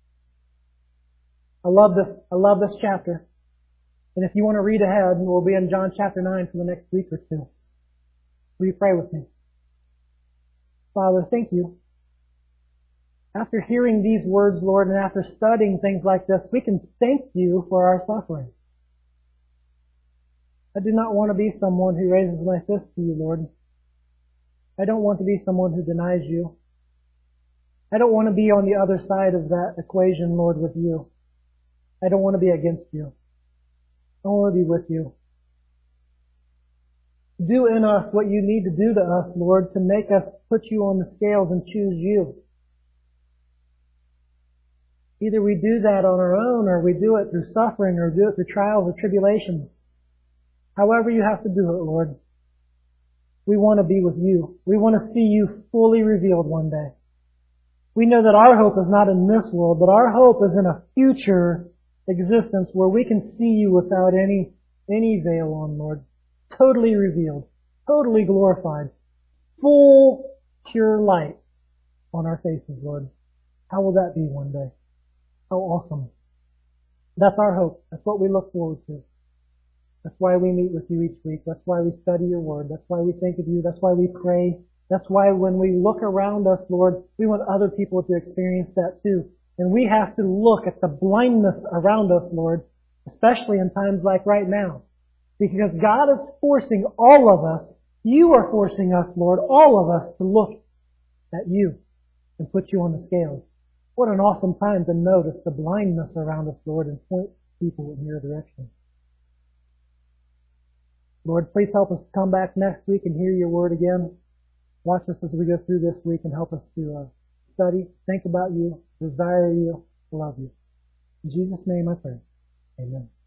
I love this chapter. And if you want to read ahead, we'll be in John chapter 9 for the next week or two. Will you pray with me? Father, thank you. After hearing these words, Lord, and after studying things like this, we can thank you for our suffering. I do not want to be someone who raises my fist to you, Lord. I don't want to be someone who denies you. I don't want to be on the other side of that equation, Lord, with you. I don't want to be against you. I want to be with you. Do in us what you need to do to us, Lord, to make us put you on the scales and choose you. Either we do that on our own, or we do it through suffering, or do it through trials or tribulations. However you have to do it, Lord. We want to be with you. We want to see you fully revealed one day. We know that our hope is not in this world, but our hope is in a future existence where we can see you without any veil on, Lord. Totally revealed. Totally glorified. Full, pure light on our faces, Lord. How will that be one day? How awesome. That's our hope. That's what we look forward to. That's why we meet with you each week. That's why we study your word. That's why we think of you. That's why we pray. That's why when we look around us, Lord, we want other people to experience that too. And we have to look at the blindness around us, Lord, especially in times like right now. Because God is forcing all of us, you are forcing us, Lord, all of us to look at you and put you on the scales. What an awesome time to notice the blindness around us, Lord, and point people in your direction. Lord, please help us come back next week and hear your word again. Watch us as we go through this week and help us to study, think about you, desire you, love you. In Jesus' name I pray. Amen.